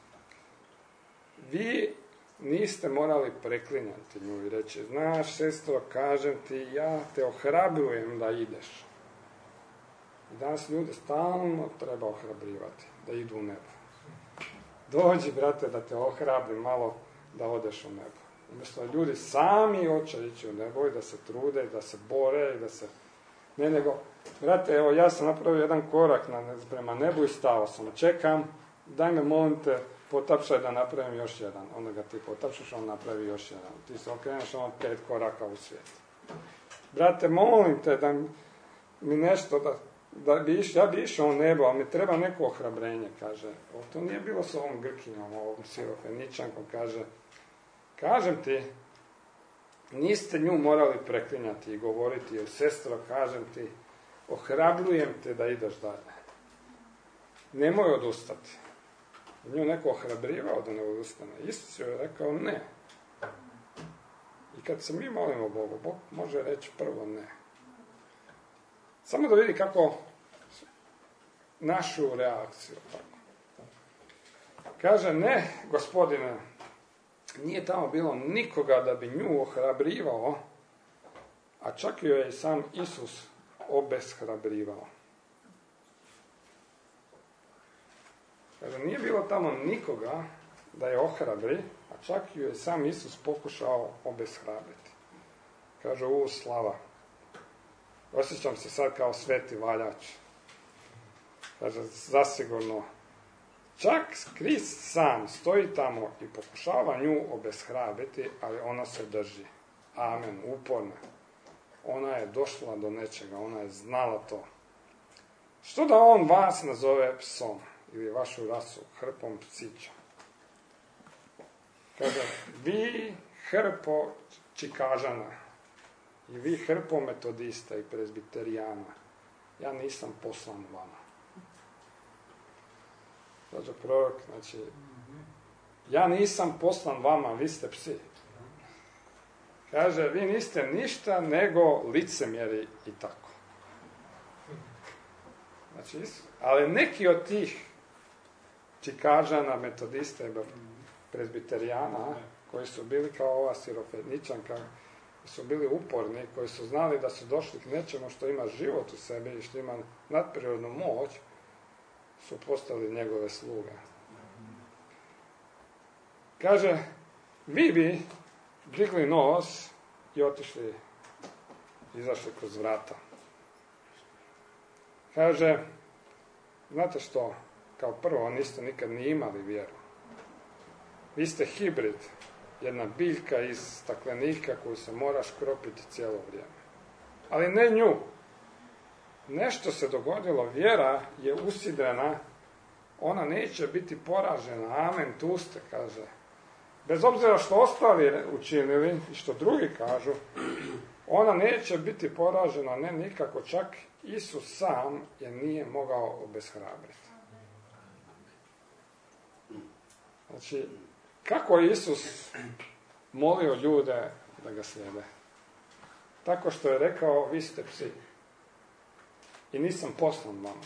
Speaker 1: Vi niste morali preklinjati nju i reći, znaš, sestro, kažem ti, ja te ohrabrujem da ideš. I danas ljude stalno treba ohrabrivati, da idu u nebo. Dođi, brate, da te ohrabrim malo da odeš u nebo. Umjesto da ljudi sami hoće ići u nebo i da se trude, da se bore i da se... Ne, nego, brate, evo, ja sam napravio jedan korak na, prema nebu i stao sam. Čekam, daj me, molim te, potapšaj da napravim još jedan. Onda ga ti potapšaš, on napravi još jedan. Ti se okreneš, on pet koraka u svijet. Brate, molim te da mi nešto, da, da bi iš, ja bi išao u nebo, ali mi treba neko ohrabrenje, kaže. O, to nije bilo s ovom Grkinjom, ovom Sirofeničankom, kaže. Kažem ti, niste nju morali preklinjati i govoriti, jer sestro, kažem ti, ohrabrujem te da ideš dalje. Nemoj odustati. Nju neko ohrabrivao da ne odustane. Isus joj je rekao ne. I kad se mi molimo Bogu, Bog može reći prvo ne. Samo da vidi kako našu reakciju. Kaže, ne, gospodine, nije tamo bilo nikoga da bi nju ohrabrivao, a čak joj je i sam Isus obeshrabrivao. Kaže, nije bilo tamo nikoga da je ohrabri, a čak ju je sam Isus pokušao obeshrabriti. Kaže, u slava. Osjećam se sad kao sveti valjač. Kaže, zasigurno. Čak Krist sam stoji tamo i pokušava nju obeshrabriti, ali ona se drži. Amen, uporna. Ona je došla do nečega, ona je znala to. Što da on vas nazove psom ili vašu rasu hrpom psića? Kaže, vi hrpo čikažana i vi hrpo metodista i prezbiterijana, ja nisam poslan vama. Kaže prorok, znači, ja nisam poslan vama, vi ste psi. Kaže, vi niste ništa nego licemjeri i tako. Znači, ali neki od tih čikažana, metodista i prezbiterijana, koji su bili kao ova Sirofeničanka, su bili uporni, koji su znali da su došli k nečemu što ima život u sebi i što ima nadprirodnu moć, su postali njegove sluge. Kaže, vi bi digli nos i otišli, izašli kroz vrata. Kaže, znate što, kao prvo, niste nikad ni imali vjeru. Vi ste hibrid, jedna biljka iz staklenika koju se mora škropiti cijelo vrijeme. Ali ne nju. Nešto se dogodilo, vjera je usidrena, ona neće biti poražena. Amen, tu ste, kaže. Bez obzira što ostali učinili i što drugi kažu, ona neće biti poražena, ne nikako, čak Isus sam je nije mogao obeshrabriti. Znači, kako je Isus molio ljude da ga slijede? Tako što je rekao, vi ste psi. I nisam poslan vama.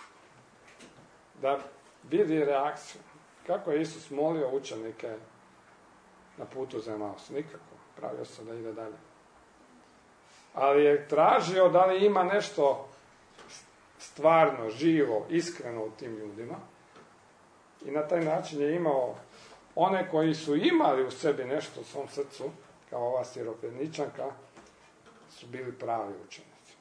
Speaker 1: Da vidi reakciju. Kako je Isus molio učenike na putu za Emaus? Nikako. Pravio se da ide dalje. Ali je tražio da li ima nešto stvarno, živo, iskreno u tim ljudima. I na taj način je imao one koji su imali u sebi nešto u svom srcu, kao ova Sirofeničanka, su bili pravi učenici.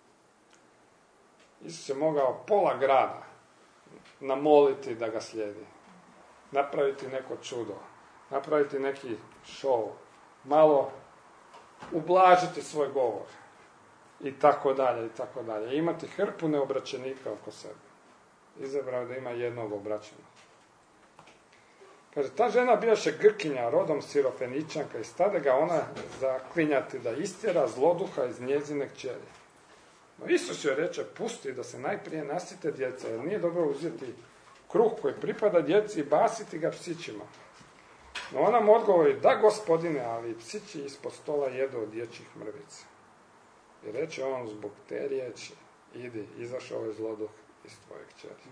Speaker 1: Isus je mogao pola grada namoliti da ga slijedi. Napraviti neko čudo. Napraviti neki show. Malo ublažiti svoj govor. I tako dalje, i tako dalje. Imati hrpu neobraćenika oko sebe. Izabrao da ima jednog obraćenog. Kaže, ta žena bijaše Grkinja, rodom Sirofeničanka, i stade ga ona zaklinjati da istjera zloduha iz njezine kćeri. No Isus joj reče, pusti da se najprije nasite djeca, jer nije dobro uzeti kruh koji pripada djeci i basiti ga psićima. No ona mu odgovori, da gospodine, ali i psići ispod stola jedu od dječjih mrvica. I reče on, zbog te riječi, idi, izašao je zloduh iz tvoje kćeri.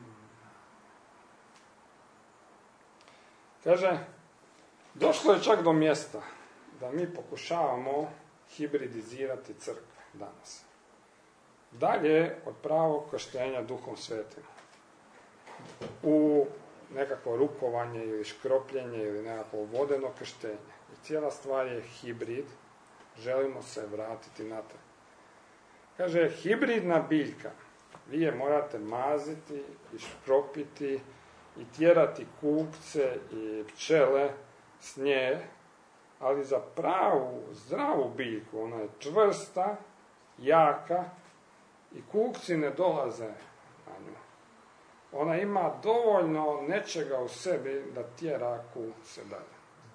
Speaker 1: Kaže, došlo je čak do mjesta da mi pokušavamo hibridizirati crkve danas. Dalje od pravog krštenja Duhom Svetim. U nekakvo rukovanje ili škropljenje ili nekakvo vodeno krštenje. I cijela stvar je hibrid. Želimo se vratiti na to. Kaže, hibridna biljka. Vi je morate maziti i škropiti i tjerati kukce i pčele s nje, ali za pravu, zdravu biljku, ona je čvrsta, jaka i kukci ne dolaze na nju. Ona ima dovoljno nečega u sebi da tjera kukce dalje.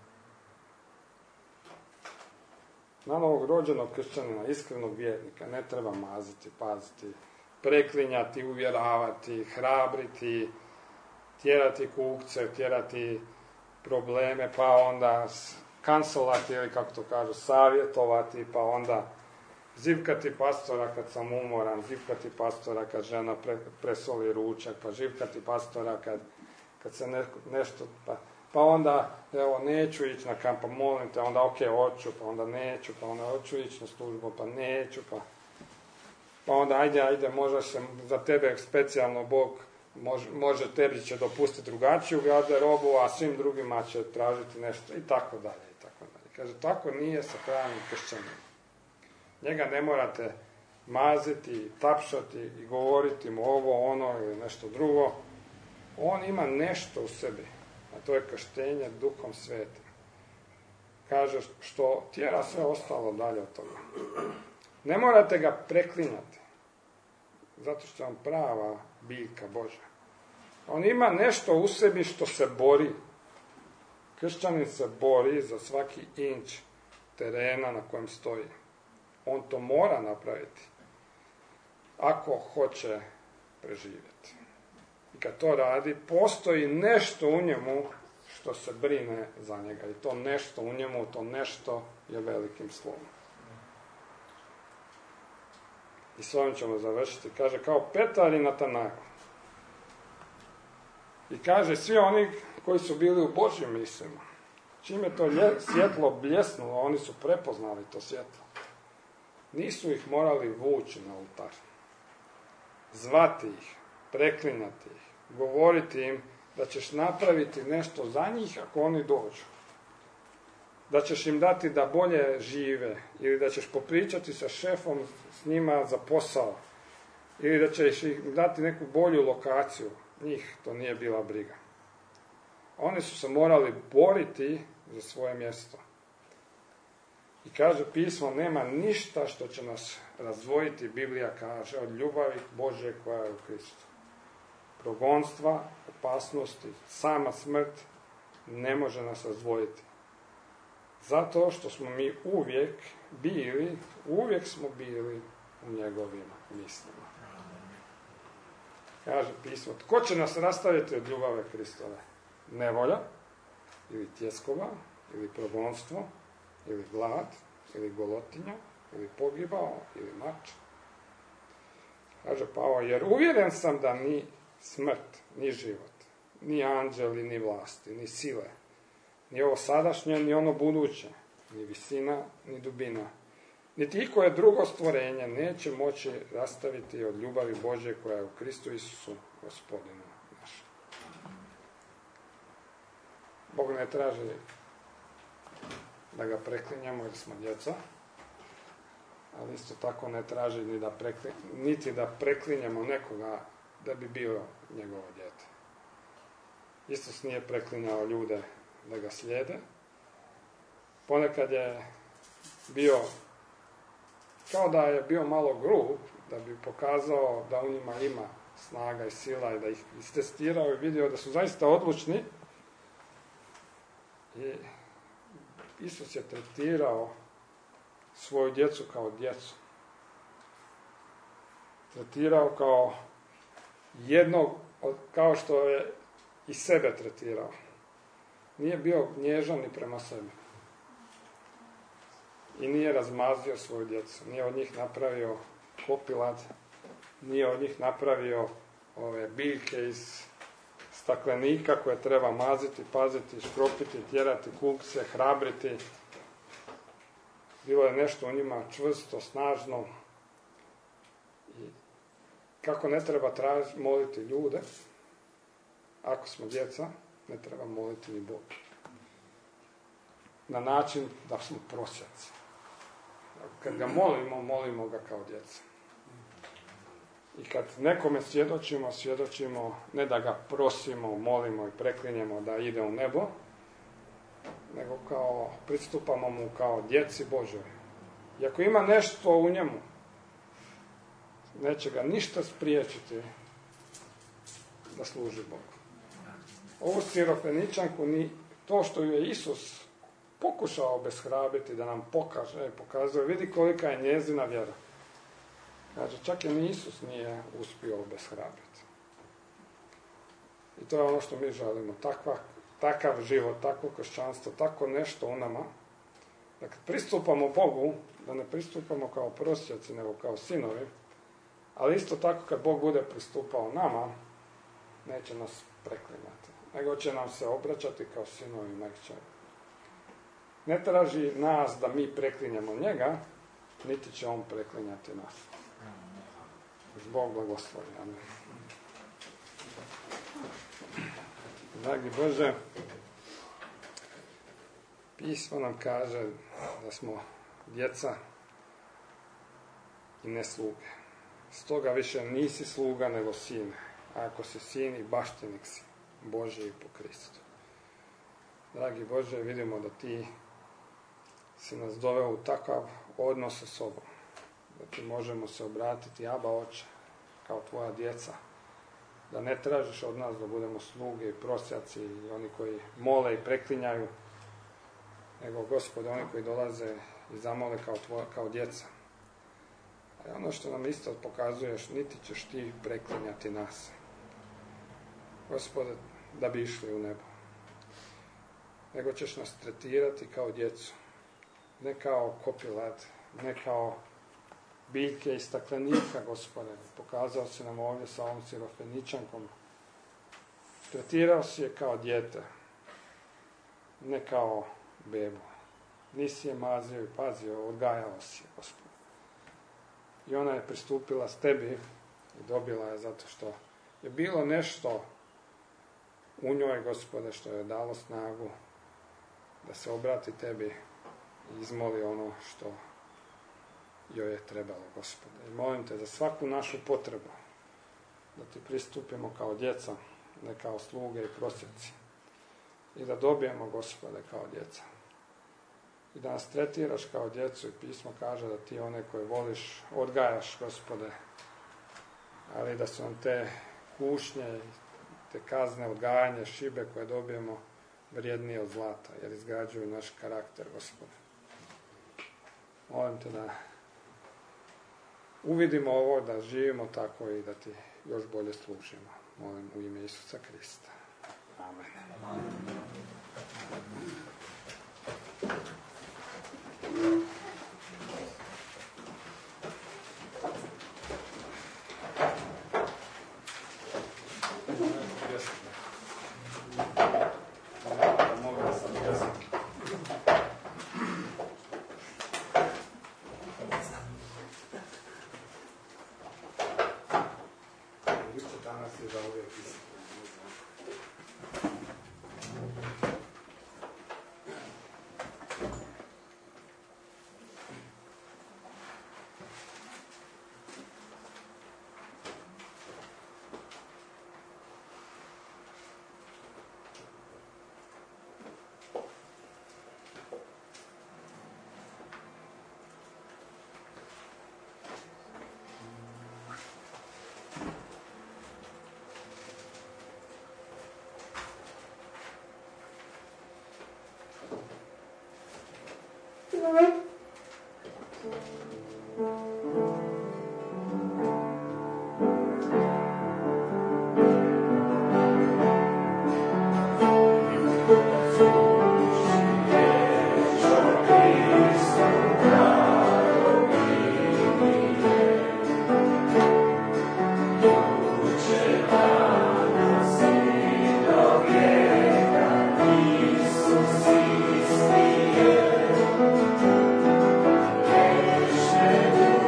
Speaker 1: Na novog rođenog kršćanina, iskrenog vjernika, ne treba maziti, paziti, preklinjati, uvjeravati, hrabriti, tjerati kukce, tjerati probleme, pa onda kancelati, ili kako to kažu, savjetovati, pa onda zivkati pastora kad sam umoran, zivkati pastora kad žena pre, presoli ručak, pa živkati pastora kad, kad se ne, nešto... Pa, pa onda, evo, neću ići na kamp, pa molim te, onda ok, hoću, pa onda neću, pa onda hoću ići na službu, pa neću, pa... Pa onda, ajde, ajde, može se za tebe specijalno Bog, može, može tebi će dopustiti drugačiju garderobu, a svim drugima će tražiti nešto, i tako dalje, i tako dalje. Kaže, tako nije sa pravim kršćanom. Njega ne morate maziti, tapšati i govoriti mu ovo, ono ili nešto drugo. On ima nešto u sebi, a to je krštenje Duhom Svetim. Kaže, što tjera sve ostalo dalje od toga. Ne morate ga preklinjati, zato što je on prava biljka Božja. On ima nešto u sebi što se bori. Kršćanin se bori za svaki inč terena na kojem stoji. On to mora napraviti ako hoće preživjeti. I kad to radi, postoji nešto u njemu što se brine za njega. I to nešto u njemu, to nešto je velikim slovom. I s ovim ćemo završiti. Kaže, kao Petar i Natanael. I kaže, svi oni koji su bili u Božjim mislima, čim je to svjetlo bljesnulo, oni su prepoznali to svjetlo. Nisu ih morali vući na oltar. Zvati ih, preklinjati ih, govoriti im da ćeš napraviti nešto za njih ako oni dođu. Da ćeš im dati da bolje žive, ili da ćeš popričati sa šefom s njima za posao, ili da ćeš im dati neku bolju lokaciju. Njih to nije bila briga. Oni su se morali boriti za svoje mjesto. I kaže pismo, nema ništa što će nas razdvojiti, Biblija kaže, od ljubavi Božje koja je u Kristu. Progonstva, opasnosti, sama smrt ne može nas razdvojiti. Zato što smo mi uvijek bili, uvijek smo bili u njegovim mislima. Kaže pismo, tko će nas rastaviti od ljubave Kristove? Nevolja, ili tjeskova, ili progonstvo, ili glad, ili golotinja, ili pogibao, ili mač. Kaže Pavao, jer uvjeren sam da ni smrt, ni život, ni anđeli, ni vlasti, ni sile, ni ovo sadašnje, ni ono buduće, ni visina, ni dubina, niti ikoje drugo stvorenje neće moći rastaviti od ljubavi Božje koja je u Kristu Isusu, Gospodinu našem. Bog ne traži da ga preklinjamo jer smo djeca, ali isto tako ne traži ni da prekli, niti da preklinjamo nekoga da bi bio njegovo dijete. Isus nije preklinjao ljude da ga slijede. Ponekad je bio, kao da je bio malo grub, da bi pokazao da u njima ima snaga i sila i da ih istestirao i vidio da su zaista odlučni. I Isus je tretirao svoju djecu kao djecu. Tretirao kao jednog, kao što je i sebe tretirao. Nije bio nježan ni prema sebi. I nije razmazio svoju djecu. Nije od njih napravio kopilad. Nije od njih napravio ove biljke iz staklenika koje treba maziti, paziti, škropiti, tjerati kukce, hrabriti. Bilo je nešto u njima čvrsto, snažno. I kako ne treba traži, moliti ljude, ako smo djeca, ne treba moliti ni Bog. Na način da smo prosjaci. Kad ga molimo, molimo ga kao djeca. I kad nekome svjedočimo, svjedočimo ne da ga prosimo, molimo i preklinjemo da ide u nebo, nego kao pristupamo mu kao djeci Božoj. I ako ima nešto u njemu, neće ga ništa spriječiti da služi Bogu. Ovu Sirofeničanku, ni to što ju je Isus pokušao obeshrabriti da nam pokaže, pokazuje, vidi kolika je njezina vjera. Znači, čak i ni Isus nije uspio obeshrabriti. I to je ono što mi želimo. Takva, takav život, takvo kršćanstvo, tako nešto u nama. Da kad pristupamo Bogu, da ne pristupamo kao prosjaci, nego kao sinovi, ali isto tako kad Bog bude pristupao nama, neće nas preklinjati, nego će nam se obraćati kao sinovi i kćeri. Ne traži nas da mi preklinjamo njega, niti će on preklinjati nas. Bog blagoslovi. Amen. Dragi Bože, pismo nam kaže da smo djeca i ne sluge. Stoga više nisi sluga nego sin. A ako si sin i baštenik si Božji po Kristu. Dragi Bože, vidimo da ti si nas doveo u takav odnos sa sobom. Da ti možemo se obratiti, Aba Oče, kao tvoja djeca. Da ne tražiš od nas da budemo sluge i prosjaci i oni koji mole i preklinjaju, nego Gospode, oni koji dolaze i zamole kao, tvoja, kao djeca. A ono što nam isto pokazuješ, niti ćeš ti preklinjati nas. Gospode, da bi išli u nebo. Nego ćeš nas tretirati kao djecu. Ne kao kopilad, ne kao biljke iz staklenika, Gospode. Pokazao si nam ovdje sa ovom Sirofeničankom. Tretirao si je kao dijete, ne kao bebu. Nisi je mazio i pazio, odgajao si je, Gospode. I ona je pristupila s tebi i dobila je zato što je bilo nešto u njoj, Gospode, što je dalo snagu da se obrati tebi i izmoli ono što joj je trebalo, Gospode. I molim te za svaku našu potrebu da ti pristupimo kao djeca, ne kao sluge i prosjaci. I da dobijemo, Gospode, kao djeca. I da nas tretiraš kao djecu, i pismo kaže da ti one koje voliš odgajaš, Gospode, ali da su nam te kušnje, te kazne, odgajanje, šibe koje dobijemo vrijednije od zlata, jer izgrađuju naš karakter, Gospode. Molim te da uvidimo ovo, da živimo tako i da ti još bolje služimo. Molim u ime Isusa Krista. Amen. Amen.
Speaker 2: Isus,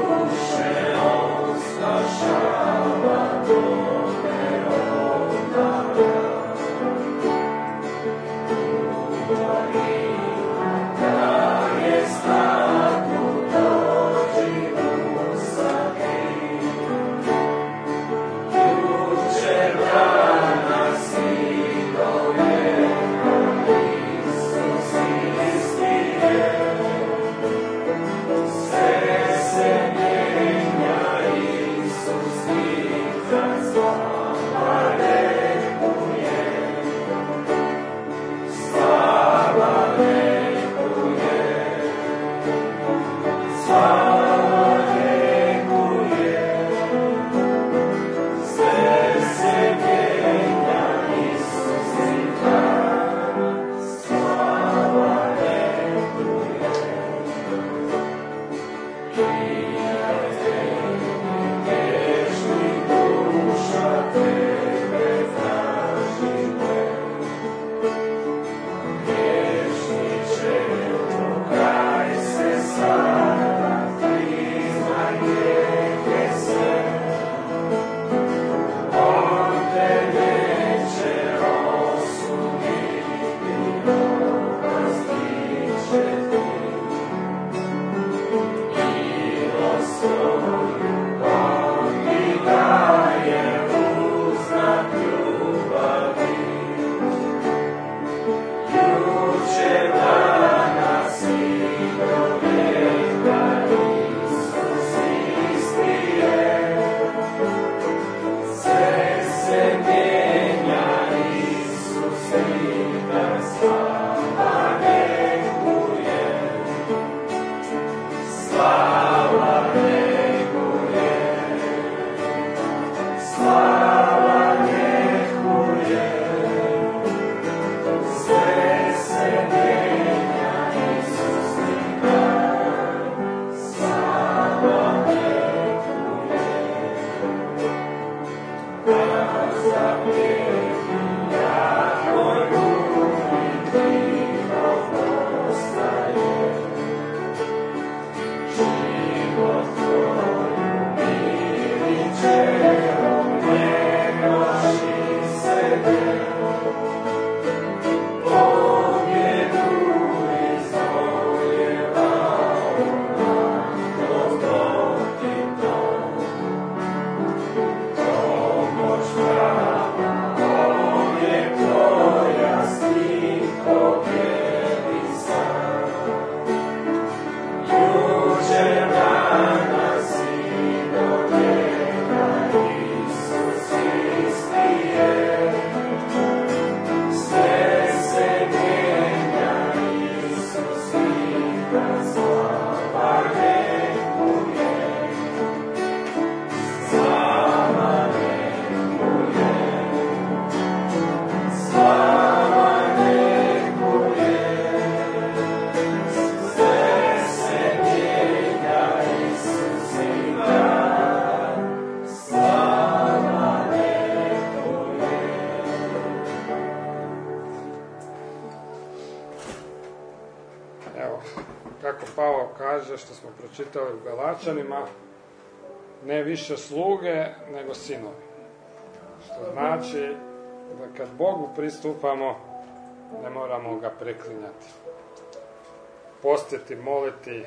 Speaker 1: što smo pročitali u Galačanima, ne više sluge, nego sinovi. Što znači da kad Bogu pristupamo, ne moramo ga preklinjati. Postiti, moliti,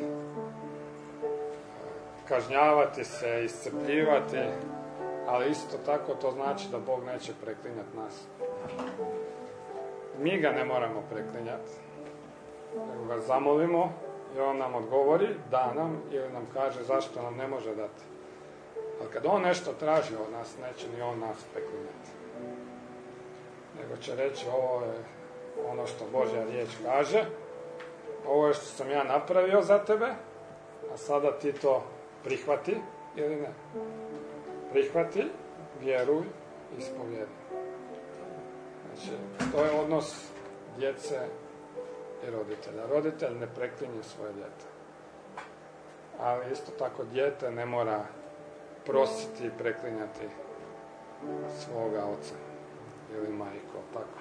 Speaker 1: kažnjavati se, iscrpljivati, ali isto tako to znači da Bog neće preklinjati nas. Mi ga ne moramo preklinjati, nego ga zamolimo i on nam odgovori, da nam, ili nam kaže zašto nam ne može dati. Ali kad on nešto traži od nas, neće ni on nas preklinjati. Nego će reći, ovo je ono što Božja riječ kaže, ovo je što sam ja napravio za tebe, a sada ti to prihvati ili ne. Prihvati, vjeruj, ispovjedi. Znači, to je odnos djece i roditelja. Roditelj ne preklinje svoje dijete. Ali isto tako dijete ne mora prositi i preklinjati svoga oca ili majku, tako.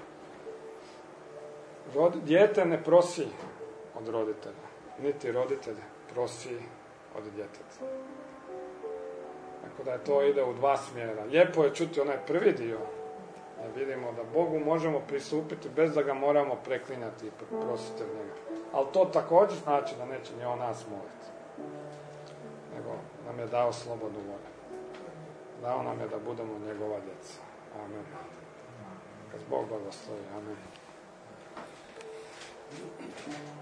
Speaker 1: Rod, dijete ne prosi od roditelja, niti roditelj prosi od djeteta. Tako da je to ide u dva smjera. Lijepo je čuti onaj prvi dio, da vidimo da Bogu možemo pristupiti bez da ga moramo preklinjati i prositi od njega. Ali to također znači da neće ni on nas moliti. Nego nam je dao slobodnu volju. Dao nam je da budemo njegova djeca. Amen. Kad Bog blagoslovi. Amen.